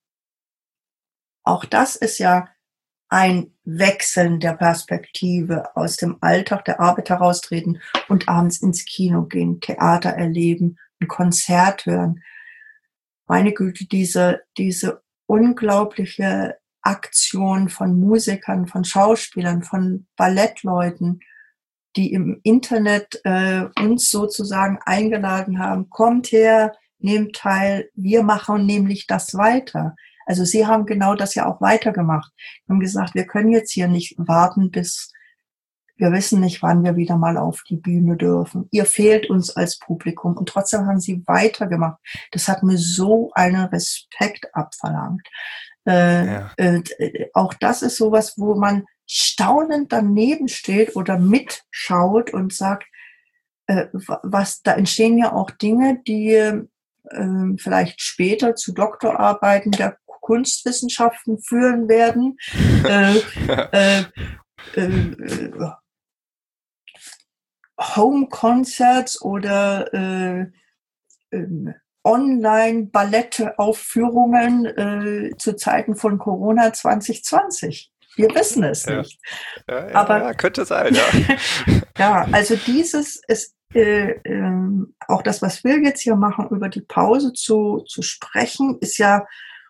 Auch das ist ja ein Wechseln der Perspektive, aus dem Alltag der Arbeit heraustreten und abends ins Kino gehen, Theater erleben, ein Konzert hören. Meine Güte, diese, diese unglaubliche Aktion von Musikern, von Schauspielern, von Ballettleuten, die im Internet äh, uns sozusagen eingeladen haben, kommt her, nehmt teil, wir machen nämlich das weiter. Also sie haben genau das ja auch weitergemacht. Sie haben gesagt, wir können jetzt hier nicht warten, bis wir wissen nicht, wann wir wieder mal auf die Bühne dürfen. Ihr fehlt uns als Publikum. Und trotzdem haben sie weitergemacht. Das hat mir so einen Respekt abverlangt. Äh, Ja. äh, auch das ist sowas, wo man staunend daneben steht oder mitschaut und sagt, äh, was, da entstehen ja auch Dinge, die äh, vielleicht später zu Doktorarbeiten der Kunstwissenschaften führen werden. äh, äh, äh, Home-Concerts oder äh, äh, Online-Ballettaufführungen äh, zu Zeiten von Corona zwanzig zwanzig. Wir wissen es Ja. nicht. Ja, ja, Aber ja, könnte sein, ja. ja, also dieses ist äh, äh, auch das, was wir jetzt hier machen, über die Pause zu, zu sprechen, ist ja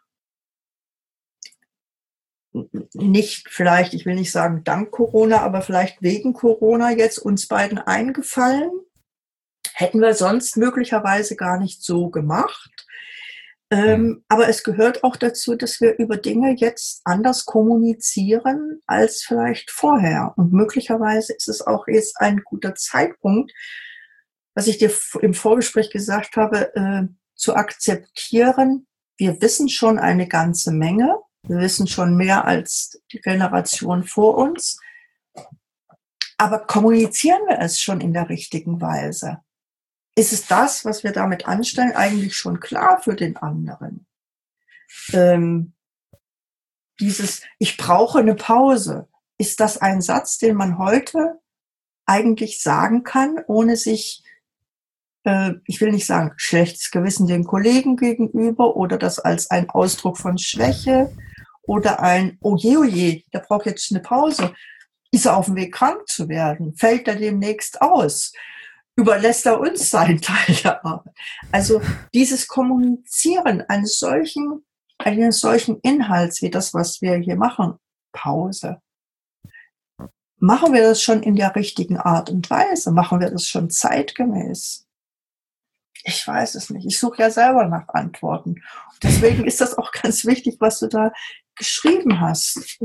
nicht vielleicht, ich will nicht sagen dank Corona, aber vielleicht wegen Corona jetzt uns beiden eingefallen. Hätten wir sonst möglicherweise gar nicht so gemacht. Ähm, Hm. aber es gehört auch dazu, dass wir über Dinge jetzt anders kommunizieren als vielleicht vorher. Und möglicherweise ist es auch jetzt ein guter Zeitpunkt, was ich dir im Vorgespräch gesagt habe, äh, zu akzeptieren, wir wissen schon eine ganze Menge. Wir wissen schon mehr als die Generation vor uns. Aber kommunizieren wir es schon in der richtigen Weise? Ist es das, was wir damit anstellen, eigentlich schon klar für den anderen? Ähm, dieses, ich brauche eine Pause. Ist das ein Satz, den man heute eigentlich sagen kann, ohne sich, äh, ich will nicht sagen, schlechtes Gewissen den Kollegen gegenüber oder das als ein Ausdruck von Schwäche oder ein, oh je, oh je, der braucht jetzt eine Pause. Ist er auf dem Weg, krank zu werden? Fällt er demnächst aus? Überlässt er uns seinen Teil der Arbeit? Also dieses Kommunizieren eines solchen, eines solchen Inhalts wie das, was wir hier machen, Pause. Machen wir das schon in der richtigen Art und Weise? Machen wir das schon zeitgemäß? Ich weiß es nicht. Ich suche ja selber nach Antworten. Deswegen ist das auch ganz wichtig, was du da geschrieben hast.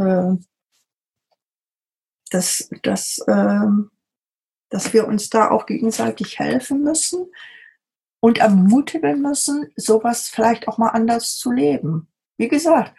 Dass, dass, dass wir uns da auch gegenseitig helfen müssen und ermutigen müssen, sowas vielleicht auch mal anders zu leben. Wie gesagt,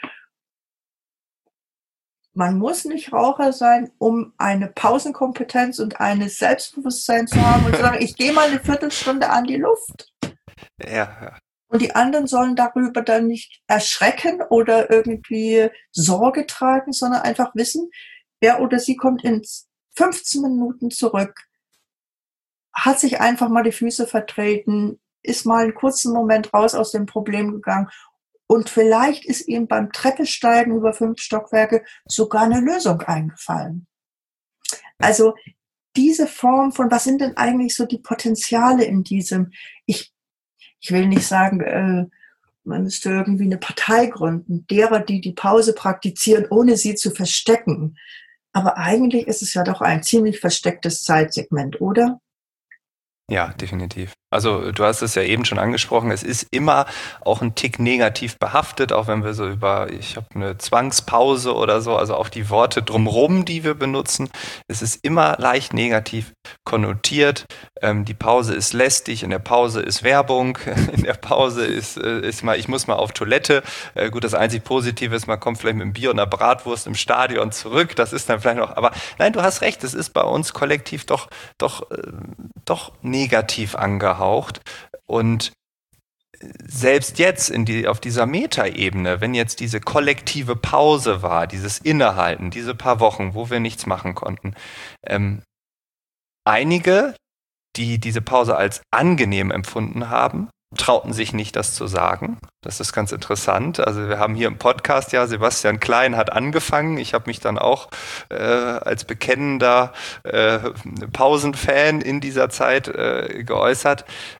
man muss nicht Raucher sein, um eine Pausenkompetenz und ein Selbstbewusstsein zu haben und zu sagen, ich gehe mal eine Viertelstunde an die Luft. Ja, ja. Und die anderen sollen darüber dann nicht erschrecken oder irgendwie Sorge tragen, sondern einfach wissen, er oder sie kommt in fünfzehn Minuten zurück. hat sich einfach mal die Füße vertreten, ist mal einen kurzen Moment raus aus dem Problem gegangen und vielleicht ist ihm beim Treppesteigen über fünf Stockwerke sogar eine Lösung eingefallen. Also diese Form von, was sind denn eigentlich so die Potenziale in diesem, ich, ich will nicht sagen, äh, man müsste irgendwie eine Partei gründen, derer, die die Pause praktizieren, ohne sie zu verstecken. Aber eigentlich ist es ja doch ein ziemlich verstecktes Zeitsegment, oder? Ja, definitiv. Also du hast es ja eben schon angesprochen, es ist immer auch ein Tick negativ behaftet, auch wenn wir so über, ich habe eine Zwangspause oder so, also auch die Worte drumherum, die wir benutzen, es ist immer leicht negativ konnotiert. Ähm, die Pause ist lästig, in der Pause ist Werbung, in der Pause ist, äh, ist mal, ich muss mal auf Toilette. Äh, gut, das einzig Positive ist, man kommt vielleicht mit einem Bier und einer Bratwurst im Stadion zurück, das ist dann vielleicht noch, aber nein, du hast recht, es ist bei uns kollektiv doch, doch, äh, doch negativ angehaucht. Und selbst jetzt in die, auf dieser Metaebene, wenn jetzt diese kollektive Pause war, dieses Innehalten, diese paar Wochen, wo wir nichts machen konnten, ähm, einige, die diese Pause als angenehm empfunden haben, trauten sich nicht, das zu sagen. Das ist ganz interessant. Also wir haben hier im Podcast ja, Sebastian Klein hat angefangen. Ich habe mich dann auch äh, als bekennender äh, Pausenfan in dieser Zeit äh, geäußert.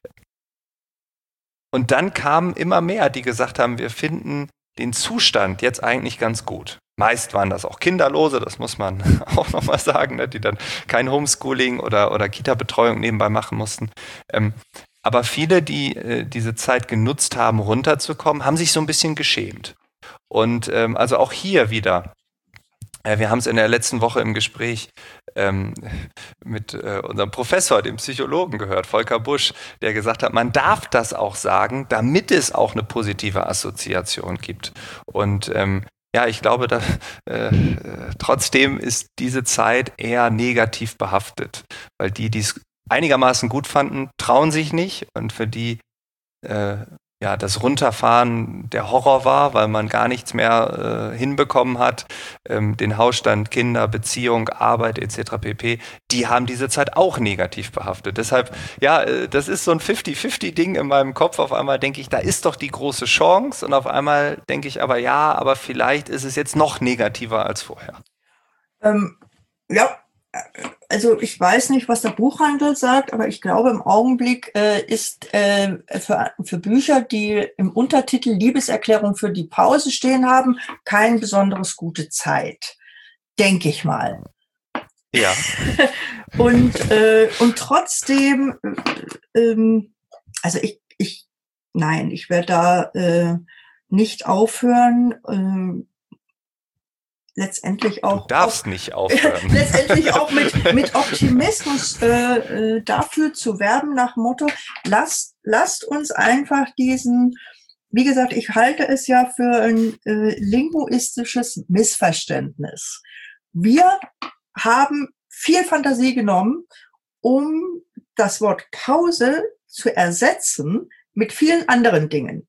Und dann kamen immer mehr, die gesagt haben, wir finden den Zustand jetzt eigentlich ganz gut. Meist waren das auch Kinderlose, das muss man auch nochmal sagen, ne, die dann kein Homeschooling oder, oder Kita-Betreuung nebenbei machen mussten. Ähm, aber viele, die äh, diese Zeit genutzt haben, runterzukommen, haben sich so ein bisschen geschämt. Und ähm, also auch hier wieder, äh, wir haben es in der letzten Woche im Gespräch ähm, mit äh, unserem Professor, dem Psychologen gehört, Volker Busch, der gesagt hat, man darf das auch sagen, damit es auch eine positive Assoziation gibt. Und ähm, ja, ich glaube, da, äh, trotzdem ist diese Zeit eher negativ behaftet, weil die, die es einigermaßen gut fanden, trauen sich nicht und für die äh, ja, das Runterfahren der Horror war, weil man gar nichts mehr äh, hinbekommen hat, ähm, den Hausstand, Kinder, Beziehung, Arbeit et cetera pp., die haben diese Zeit auch negativ behaftet. Deshalb, ja, äh, das ist so ein fünfzig fünfzig Ding in meinem Kopf. Auf einmal denke ich, da ist doch die große Chance und auf einmal denke ich aber, ja, aber vielleicht ist es jetzt noch negativer als vorher. Ähm, ja, also ich weiß nicht, was der Buchhandel sagt, aber ich glaube, im Augenblick äh, ist äh, für, für Bücher, die im Untertitel Liebeserklärung für die Pause stehen haben, kein besonderes gute Zeit. Denke ich mal. Ja. und, äh, und trotzdem, äh, ähm, also ich, ich, nein, ich werde da äh, nicht aufhören, äh, letztendlich auch. Du darfst auch, nicht aufhören. letztendlich auch mit, mit Optimismus äh, dafür zu werben, nach Motto, lasst, lasst uns einfach diesen, wie gesagt, ich halte es ja für ein äh, linguistisches Missverständnis. Wir haben viel Fantasie genommen, um das Wort Pause zu ersetzen mit vielen anderen Dingen.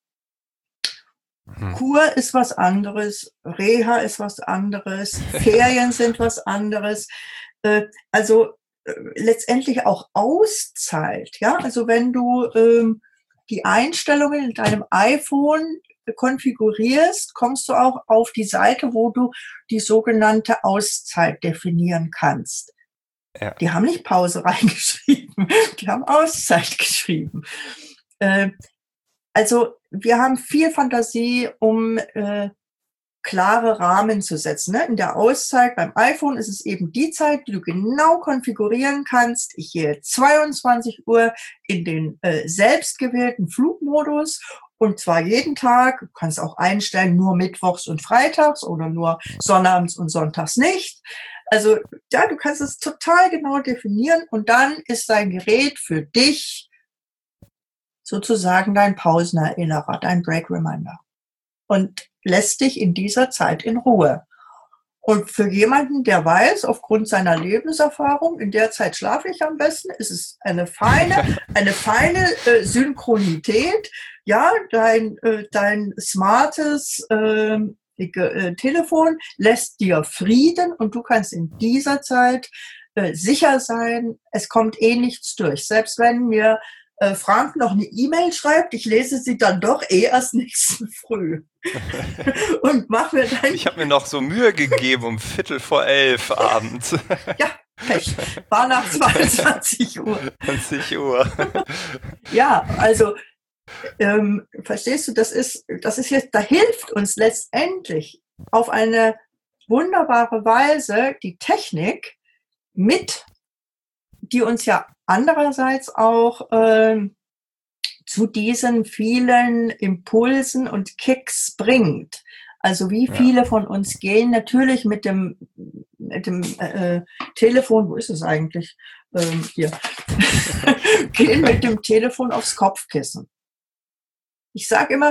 Kur ist was anderes, Reha ist was anderes, Ferien sind was anderes. Äh, also äh, letztendlich auch Auszeit. Ja, also wenn du ähm, die Einstellungen in deinem iPhone konfigurierst, kommst du auch auf die Seite, wo du die sogenannte Auszeit definieren kannst. Ja. Die haben nicht Pause reingeschrieben, die haben Auszeit geschrieben. Äh, also wir haben viel Fantasie, um äh, klare Rahmen zu setzen. Ne? In der Auszeit beim iPhone ist es eben die Zeit, die du genau konfigurieren kannst. Ich gehe zweiundzwanzig Uhr in den äh, selbstgewählten Flugmodus und zwar jeden Tag. Du kannst auch einstellen, nur mittwochs und freitags oder nur sonnabends und sonntags nicht. Also ja, du kannst es total genau definieren und dann ist dein Gerät für dich sozusagen dein Pausenerinnerer, dein Break Reminder und lässt dich in dieser Zeit in Ruhe. Und für jemanden, der weiß, aufgrund seiner Lebenserfahrung, in der Zeit schlafe ich am besten, ist es eine feine, eine feine äh, Synchronität. Ja, dein, äh, dein smartes äh, äh, Telefon lässt dir Frieden und du kannst in dieser Zeit äh, sicher sein, es kommt eh nichts durch. Selbst wenn mir äh, Frank noch eine E-Mail schreibt, ich lese sie dann doch eh erst nächsten Früh. Und mache mir dann... Ich habe mir noch so Mühe gegeben um Viertel vor elf abends. Ja, Pech. War nach zweiundzwanzig Uhr. zwanzig Uhr. Ja, also ähm, verstehst du, das ist, das ist jetzt, da hilft uns letztendlich auf eine wunderbare Weise die Technik mit, die uns ja andererseits auch ähm, zu diesen vielen Impulsen und Kicks bringt. Also wie viele ja. von uns gehen natürlich mit dem, mit dem äh, Telefon, wo ist es eigentlich? Ähm, hier. Gehen mit dem Telefon aufs Kopfkissen. Ich sage immer,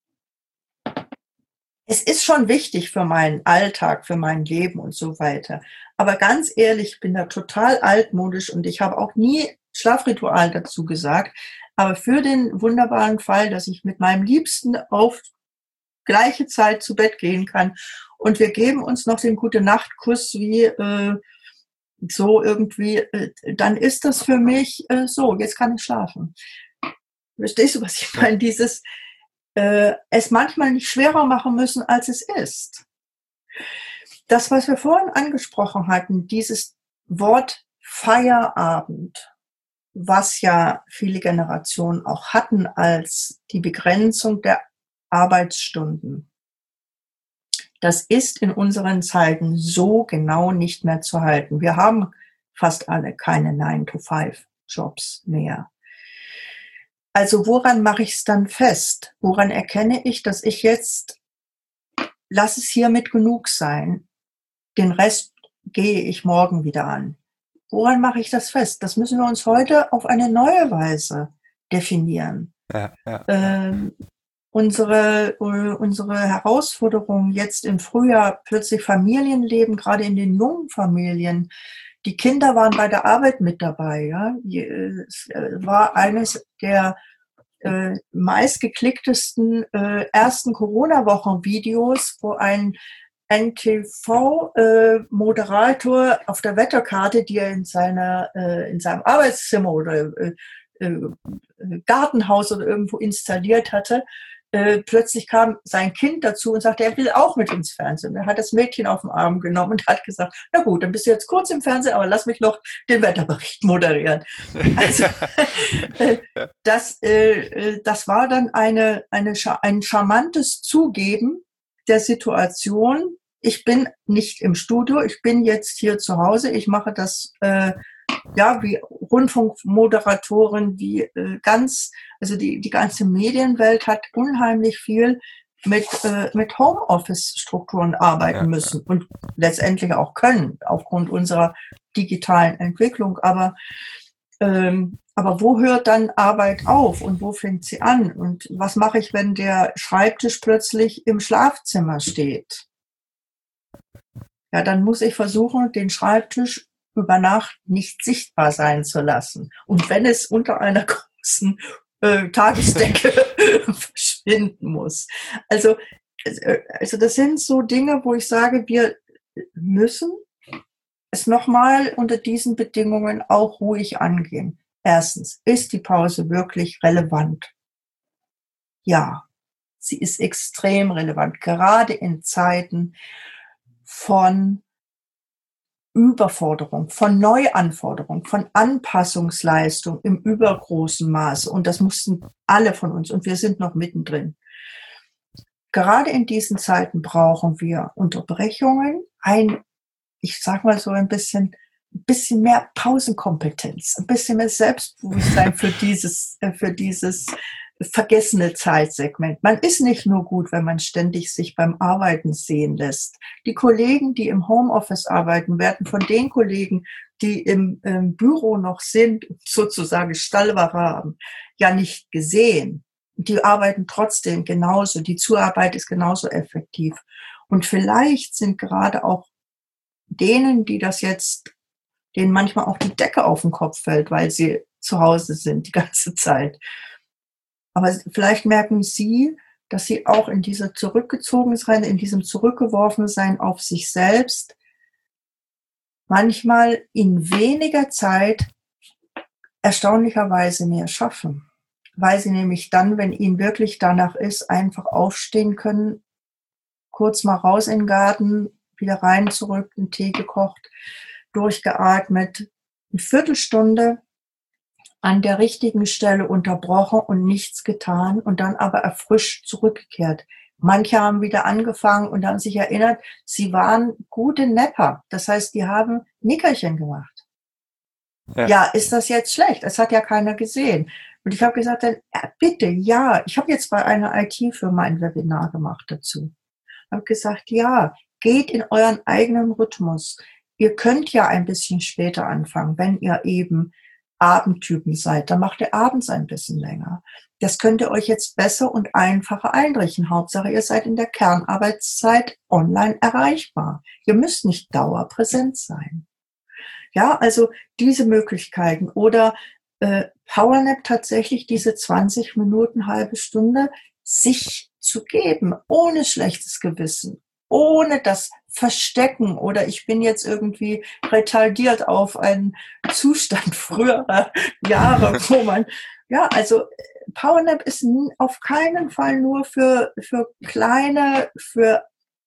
es ist schon wichtig für meinen Alltag, für mein Leben und so weiter. Aber ganz ehrlich, ich bin da total altmodisch und ich habe auch nie Schlafritual dazu gesagt. Aber für den wunderbaren Fall, dass ich mit meinem Liebsten auf gleiche Zeit zu Bett gehen kann und wir geben uns noch den Gute-Nacht-Kuss wie äh, so irgendwie, äh, dann ist das für mich äh, so, jetzt kann ich schlafen. Verstehst du, was ich meine? Dieses äh, es manchmal nicht schwerer machen müssen, als es ist. Das, was wir vorhin angesprochen hatten, dieses Wort Feierabend, was ja viele Generationen auch hatten als die Begrenzung der Arbeitsstunden. Das ist in unseren Zeiten so genau nicht mehr zu halten. Wir haben fast alle keine nine to five Jobs mehr. Also woran mache ich es dann fest? Woran erkenne ich, dass ich jetzt, lass es hiermit genug sein, den Rest gehe ich morgen wieder an? Woran mache ich das fest? Das müssen wir uns heute auf eine neue Weise definieren. Ja, ja, ähm, unsere, uh, unsere Herausforderung jetzt im Frühjahr, plötzlich Familienleben, gerade in den jungen Familien. Die Kinder waren bei der Arbeit mit dabei. Ja? Es war eines der äh, meistgeklicktesten äh, ersten Corona-Wochen-Videos, wo ein N T V-Moderator äh, auf der Wetterkarte, die er in seiner äh, in seinem Arbeitszimmer oder äh, äh, Gartenhaus oder irgendwo installiert hatte, äh, plötzlich kam sein Kind dazu und sagte, er will auch mit ins Fernsehen. Er hat das Mädchen auf den Arm genommen und hat gesagt, na gut, dann bist du jetzt kurz im Fernsehen, aber lass mich noch den Wetterbericht moderieren. Also äh, das, äh, das war dann eine, eine, ein charmantes Zugeben der Situation. Ich bin nicht im Studio, ich bin jetzt hier zu Hause, ich mache das äh, ja wie Rundfunkmoderatorin, wie äh, ganz, also die die ganze Medienwelt hat unheimlich viel mit äh, mit Homeoffice-Strukturen arbeiten ja, müssen ja. und letztendlich auch können aufgrund unserer digitalen Entwicklung. Aber ähm, aber wo hört dann Arbeit auf und wo fängt sie an? Und was mache ich, wenn der Schreibtisch plötzlich im Schlafzimmer steht? Ja, dann muss ich versuchen, den Schreibtisch über Nacht nicht sichtbar sein zu lassen. Und wenn es unter einer großen äh, Tagesdecke verschwinden muss. Also, also das sind so Dinge, wo ich sage, wir müssen es nochmal unter diesen Bedingungen auch ruhig angehen. Erstens, ist die Pause wirklich relevant? Ja, sie ist extrem relevant, gerade in Zeiten von Überforderung, von Neuanforderung, von Anpassungsleistung im übergroßen Maße. Und das mussten alle von uns. Und wir sind noch mittendrin. Gerade in diesen Zeiten brauchen wir Unterbrechungen, ein, ich sag mal so ein bisschen, ein bisschen mehr Pausenkompetenz, ein bisschen mehr Selbstbewusstsein für dieses, für dieses vergessene Zeitsegment. Man ist nicht nur gut, wenn man ständig sich beim Arbeiten sehen lässt. Die Kollegen, die im Homeoffice arbeiten, werden von den Kollegen, die im, im Büro noch sind, sozusagen Stallware haben, ja nicht gesehen. Die arbeiten trotzdem genauso. Die Zuarbeit ist genauso effektiv. Und vielleicht sind gerade auch denen, die das jetzt, denen manchmal auch die Decke auf den Kopf fällt, weil sie zu Hause sind die ganze Zeit. Aber vielleicht merken Sie, dass Sie auch in dieser Zurückgezogensein, in diesem Zurückgeworfensein auf sich selbst manchmal in weniger Zeit erstaunlicherweise mehr schaffen, weil sie nämlich dann, wenn ihnen wirklich danach ist, einfach aufstehen können, kurz mal raus in den Garten, wieder rein, zurück, einen Tee gekocht, durchgeatmet, eine Viertelstunde an der richtigen Stelle unterbrochen und nichts getan und dann aber erfrischt zurückgekehrt. Manche haben wieder angefangen und haben sich erinnert, sie waren gute Nepper. Das heißt, die haben Nickerchen gemacht. Ja, ja, ist das jetzt schlecht? Es hat ja keiner gesehen. Und ich habe gesagt, dann, ja, bitte, ja. Ich habe jetzt bei einer I T-Firma ein Webinar gemacht dazu. Ich habe gesagt, ja, geht in euren eigenen Rhythmus. Ihr könnt ja ein bisschen später anfangen, wenn ihr eben Abendtypen seid. Dann macht ihr abends ein bisschen länger. Das könnt ihr euch jetzt besser und einfacher einrichten. Hauptsache, ihr seid in der Kernarbeitszeit online erreichbar. Ihr müsst nicht dauerpräsent sein. Ja, also diese Möglichkeiten. Oder äh, Powernap tatsächlich diese zwanzig Minuten, halbe Stunde sich zu geben, ohne schlechtes Gewissen, ohne das Verstecken oder ich bin jetzt irgendwie retardiert auf einen Zustand früherer Jahre, wo man, ja, also Powernap ist auf keinen Fall nur für, für Kleine, für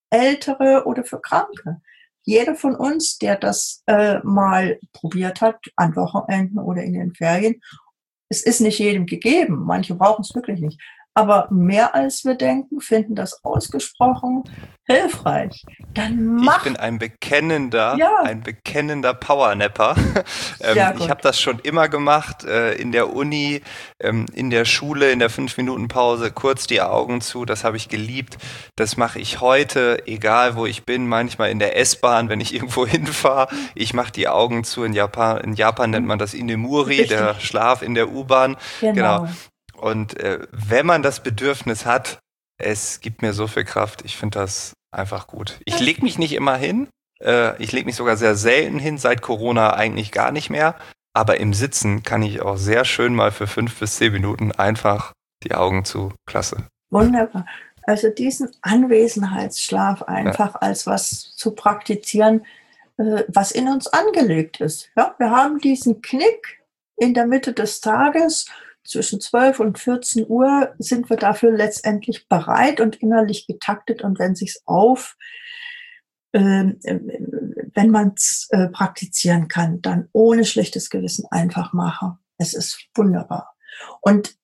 Ältere oder für Kranke. Jeder von uns, der das äh, mal probiert hat, an Wochenenden oder in den Ferien, es ist nicht jedem gegeben. Manche brauchen es wirklich nicht. Aber mehr als wir denken, finden das ausgesprochen hilfreich. Dann macht, ich bin ein bekennender, ja. ein bekennender Powernapper. ähm, ich habe das schon immer gemacht, äh, in der Uni, ähm, in der Schule, in der fünf-Minuten-Pause, kurz die Augen zu, das habe ich geliebt. Das mache ich heute, egal wo ich bin, manchmal in der S-Bahn, wenn ich irgendwo hinfahre. Ich mache die Augen zu. In Japan, in Japan nennt man das Inemuri, Richtig. Der Schlaf in der U-Bahn. Genau. genau. Und äh, wenn man das Bedürfnis hat, es gibt mir so viel Kraft. Ich finde das einfach gut. Ich lege mich nicht immer hin. Äh, ich lege mich sogar sehr selten hin, seit Corona eigentlich gar nicht mehr. Aber im Sitzen kann ich auch sehr schön mal für fünf bis zehn Minuten einfach die Augen zu. Klasse. Wunderbar. Also diesen Anwesenheitsschlaf einfach ja. als was zu praktizieren, äh, was in uns angelegt ist. Ja, wir haben diesen Knick in der Mitte des Tages. Zwischen zwölf und vierzehn Uhr sind wir dafür letztendlich bereit und innerlich getaktet. Und wenn sich's auf, äh, wenn man es äh, praktizieren kann, dann ohne schlechtes Gewissen einfach machen. Es ist wunderbar. Und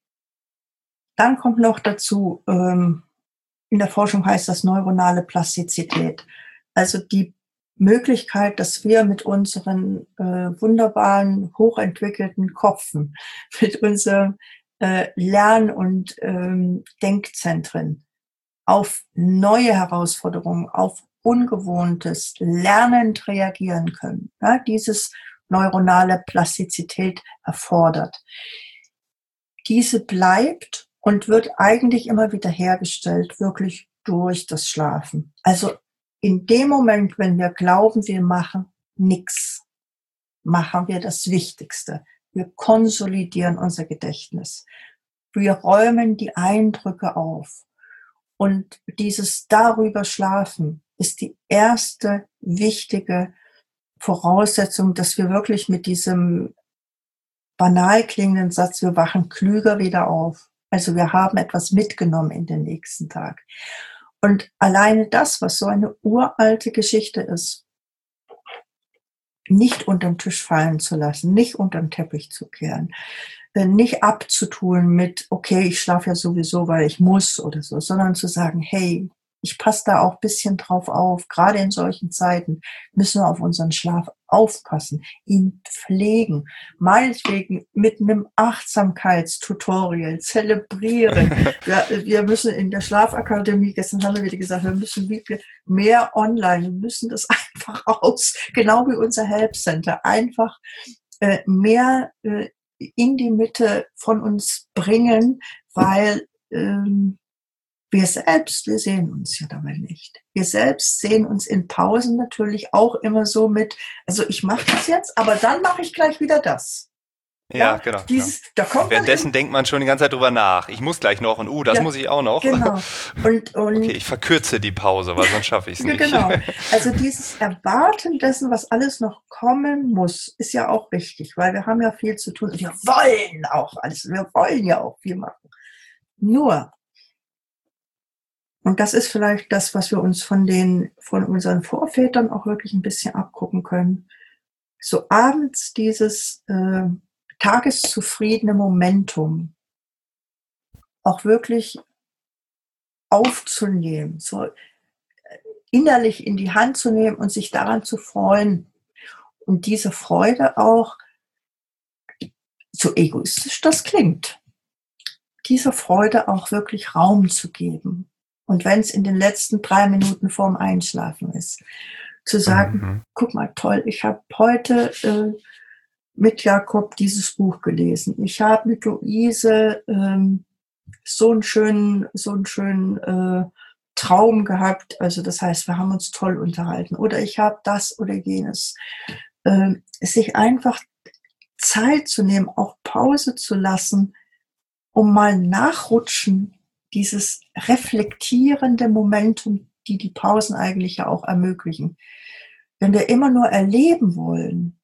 dann kommt noch dazu, ähm, in der Forschung heißt das neuronale Plastizität. Also die Möglichkeit, dass wir mit unseren äh, wunderbaren, hochentwickelten Kopfen, mit unserem äh, Lern- und ähm, Denkzentren auf neue Herausforderungen, auf Ungewohntes lernend reagieren können. Ja, dieses neuronale Plastizität erfordert. Diese bleibt und wird eigentlich immer wieder hergestellt, wirklich durch das Schlafen. Also in dem Moment, wenn wir glauben, wir machen nichts, machen wir das Wichtigste. Wir konsolidieren unser Gedächtnis. Wir räumen die Eindrücke auf. Und dieses darüber Schlafen ist die erste wichtige Voraussetzung, dass wir wirklich mit diesem banal klingenden Satz, wir wachen klüger wieder auf. Also wir haben etwas mitgenommen in den nächsten Tag. Und alleine das, was so eine uralte Geschichte ist, nicht unterm Tisch fallen zu lassen, nicht unterm Teppich zu kehren, nicht abzutun mit, okay, ich schlafe ja sowieso, weil ich muss oder so, sondern zu sagen, hey, ich passe da auch ein bisschen drauf auf. Gerade in solchen Zeiten müssen wir auf unseren Schlaf aufpassen, ihn pflegen, meinetwegen mit einem Achtsamkeitstutorial zelebrieren. wir, wir müssen in der Schlafakademie, gestern haben wir wieder gesagt, wir müssen mehr online, wir müssen das einfach aus, genau wie unser Help Center, einfach äh, mehr äh, in die Mitte von uns bringen, weil ähm, wir selbst, wir sehen uns ja dabei nicht. Wir selbst sehen uns in Pausen natürlich auch immer so mit, also ich mache das jetzt, aber dann mache ich gleich wieder das. Ja, Ja, genau, genau. dieses, da kommt man Währenddessen in, denkt man schon die ganze Zeit drüber nach. Ich muss gleich noch und uh, das ja, muss ich auch noch. genau. Und, Okay, und ich verkürze die Pause, weil sonst schaffe ich es ja, nicht. genau. Also dieses Erwarten dessen, was alles noch kommen muss, ist ja auch wichtig, weil wir haben ja viel zu tun. Wir wollen auch alles, wir wollen ja auch viel machen. Nur, und das ist vielleicht das, was wir uns von den, von unseren Vorvätern auch wirklich ein bisschen abgucken können. So abends dieses äh, tageszufriedene Momentum auch wirklich aufzunehmen, so innerlich in die Hand zu nehmen und sich daran zu freuen. Und diese Freude auch, so egoistisch das klingt, dieser Freude auch wirklich Raum zu geben. Und wenn es in den letzten drei Minuten vorm Einschlafen ist, zu sagen, Mhm. guck mal, toll, ich habe heute äh, mit Jakob dieses Buch gelesen. Ich habe mit Luise ähm, so einen schönen, so einen schönen äh, Traum gehabt. Also das heißt, wir haben uns toll unterhalten. Oder ich habe das oder jenes. Ähm, sich einfach Zeit zu nehmen, auch Pause zu lassen, um mal nachrutschen, dieses reflektierende Momentum, die die Pausen eigentlich ja auch ermöglichen. Wenn wir immer nur erleben wollen,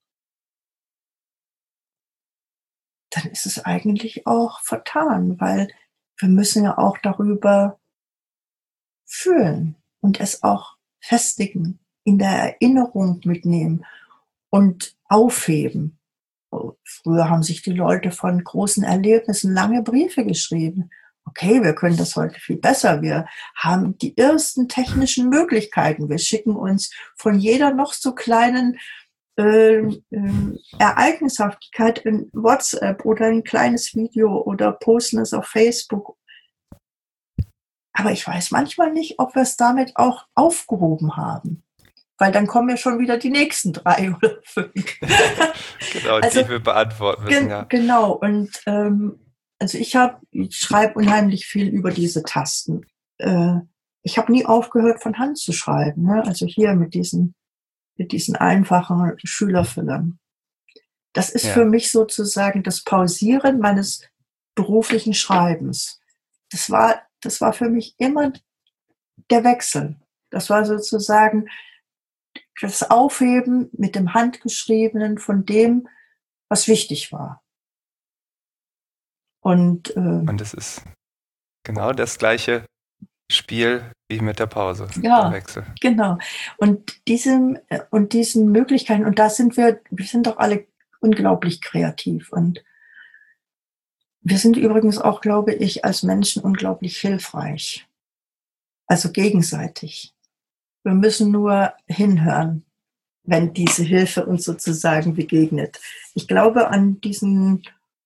dann ist es eigentlich auch vertan, weil wir müssen ja auch darüber fühlen und es auch festigen, in der Erinnerung mitnehmen und aufheben. Früher haben sich die Leute von großen Erlebnissen lange Briefe geschrieben. Okay, wir können das heute viel besser. Wir haben die ersten technischen Möglichkeiten. Wir schicken uns von jeder noch so kleinen äh, äh, Ereignishaftigkeit in WhatsApp oder ein kleines Video oder posten es auf Facebook. Aber ich weiß manchmal nicht, ob wir es damit auch aufgehoben haben. Weil dann kommen ja schon wieder die nächsten drei oder fünf. Genau, Also, die wir beantworten müssen, gen ja. genau. Und ähm, also ich habe, ich schreibe unheimlich viel über diese Tasten. Äh, ich habe nie aufgehört, von Hand zu schreiben. Ne? Also hier mit diesen, mit diesen einfachen Schülerfüllern. Das ist für Ja. mich sozusagen das Pausieren meines beruflichen Schreibens. Das war, das war für mich immer der Wechsel. Das war sozusagen das Aufheben mit dem Handgeschriebenen von dem, was wichtig war. Und, äh, Und es ist genau das gleiche Spiel wie mit der Pause, der ja, Wechsel. genau. Und diesem, und diesen Möglichkeiten, und da sind wir, wir sind doch alle unglaublich kreativ. Und wir sind übrigens auch, glaube ich, als Menschen unglaublich hilfreich. Also gegenseitig. Wir müssen nur hinhören, wenn diese Hilfe uns sozusagen begegnet. Ich glaube an diesen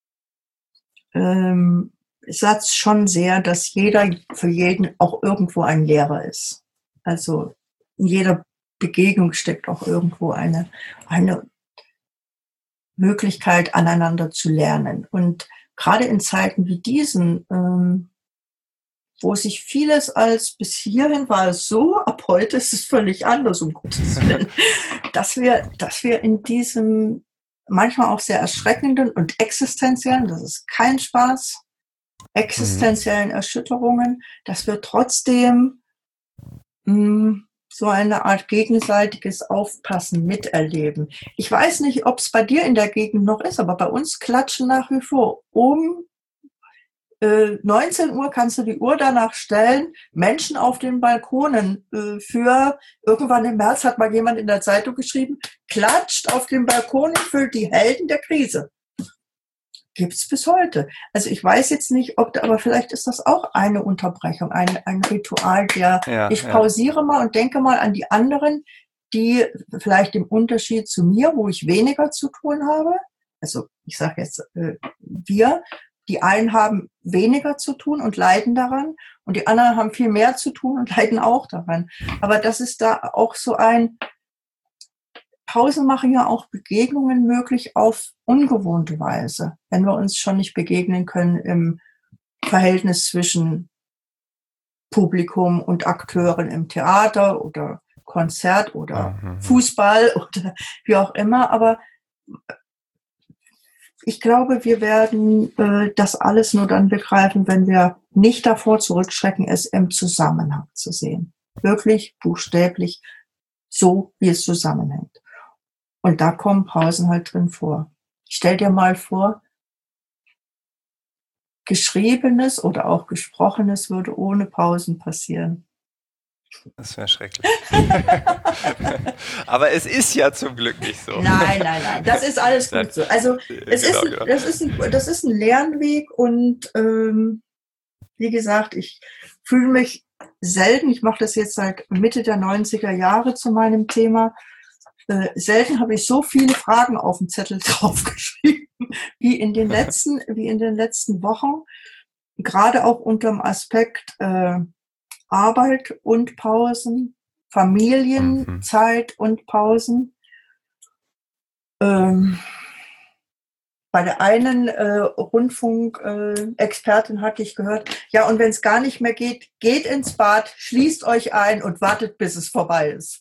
ähm, Satz schon sehr, dass jeder für jeden auch irgendwo ein Lehrer ist. Also in jeder Begegnung steckt auch irgendwo eine, eine Möglichkeit, aneinander zu lernen. Und gerade in Zeiten wie diesen, ähm, wo sich vieles als bis hierhin war es so, ab heute ist es völlig anders, um Gottes Willen, dass wir, dass wir in diesem manchmal auch sehr erschreckenden und existenziellen, das ist kein Spaß, existenziellen Erschütterungen, dass wir trotzdem mh, so eine Art gegenseitiges Aufpassen miterleben. Ich weiß nicht, ob es bei dir in der Gegend noch ist, aber bei uns klatschen nach wie vor um äh, neunzehn Uhr kannst du die Uhr danach stellen, Menschen auf den Balkonen äh, für, irgendwann im März hat mal jemand in der Zeitung geschrieben, klatscht auf den Balkonen für die Helden der Krise. Gibt's bis heute. Also ich weiß jetzt nicht, ob da, aber vielleicht ist das auch eine Unterbrechung, ein, ein Ritual, der, Ja, ich ja. pausiere mal und denke mal an die anderen, die vielleicht im Unterschied zu mir, wo ich weniger zu tun habe, also ich sage jetzt äh, wir, die einen haben weniger zu tun und leiden daran und die anderen haben viel mehr zu tun und leiden auch daran. Aber das ist da auch so ein, Pausen machen ja auch Begegnungen möglich auf ungewohnte Weise, wenn wir uns schon nicht begegnen können im Verhältnis zwischen Publikum und Akteuren im Theater oder Konzert oder Mhm. Fußball oder wie auch immer. Aber ich glaube, wir werden äh, das alles nur dann begreifen, wenn wir nicht davor zurückschrecken, es im Zusammenhang zu sehen. Wirklich buchstäblich so, wie es zusammenhängt. Und da kommen Pausen halt drin vor. Stell dir mal vor, Geschriebenes oder auch Gesprochenes würde ohne Pausen passieren. Das wäre schrecklich. Aber es ist ja zum Glück nicht so. Nein, nein, nein. Das ist alles gut so. Also es genau, ist, genau. Das, ist ein, das ist ein Lernweg und ähm, wie gesagt, ich fühle mich selten, ich mache das jetzt seit Mitte der neunziger Jahre zu meinem Thema, äh, selten habe ich so viele Fragen auf dem Zettel draufgeschrieben, wie in den letzten, wie in den letzten Wochen, gerade auch unter dem Aspekt äh, Arbeit und Pausen, Familienzeit mhm. und Pausen. Ähm, bei der einen äh, Rundfunk-Expertin äh, hatte ich gehört, ja, und wenn es gar nicht mehr geht, geht ins Bad, schließt euch ein und wartet, bis es vorbei ist.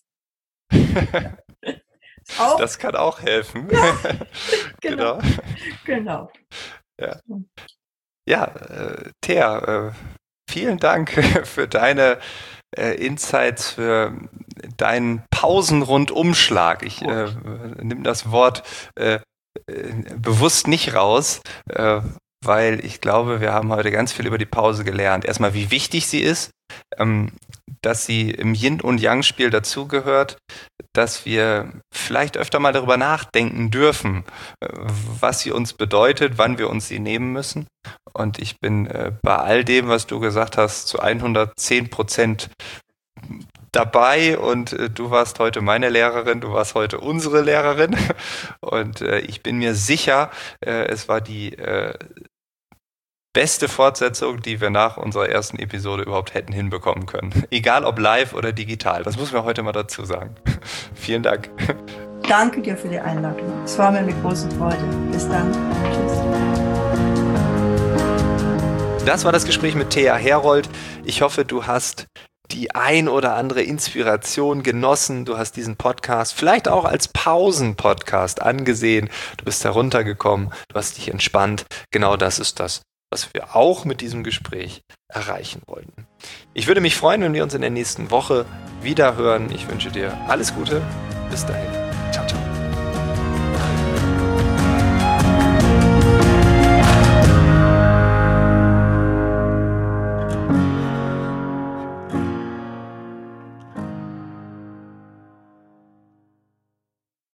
Auch? Das kann auch helfen. Ja, genau. Genau. Ja, ja äh, Thea, äh, vielen Dank für deine äh, Insights, für deinen Pausenrundumschlag. Ich äh, nehme das Wort äh, bewusst nicht raus, äh, weil ich glaube, wir haben heute ganz viel über die Pause gelernt. Erstmal, wie wichtig sie ist, ähm, dass sie im Yin- und Yang-Spiel dazugehört, dass wir vielleicht öfter mal darüber nachdenken dürfen, äh, was sie uns bedeutet, wann wir uns sie nehmen müssen. Und ich bin äh, bei all dem, was du gesagt hast, zu hundertzehn Prozent dabei und äh, du warst heute meine Lehrerin, du warst heute unsere Lehrerin und äh, ich bin mir sicher, äh, es war die äh, beste Fortsetzung, die wir nach unserer ersten Episode überhaupt hätten hinbekommen können. Egal ob live oder digital, das muss man heute mal dazu sagen. Vielen Dank. Danke dir für die Einladung. Es war mir eine große Freude. Bis dann. Tschüss. Das war das Gespräch mit Thea Herold. Ich hoffe, du hast die ein oder andere Inspiration genossen. Du hast diesen Podcast vielleicht auch als Pausen-Podcast angesehen. Du bist heruntergekommen, du hast dich entspannt. Genau das ist das, was wir auch mit diesem Gespräch erreichen wollten. Ich würde mich freuen, wenn wir uns in der nächsten Woche wieder hören. Ich wünsche dir alles Gute. Bis dahin.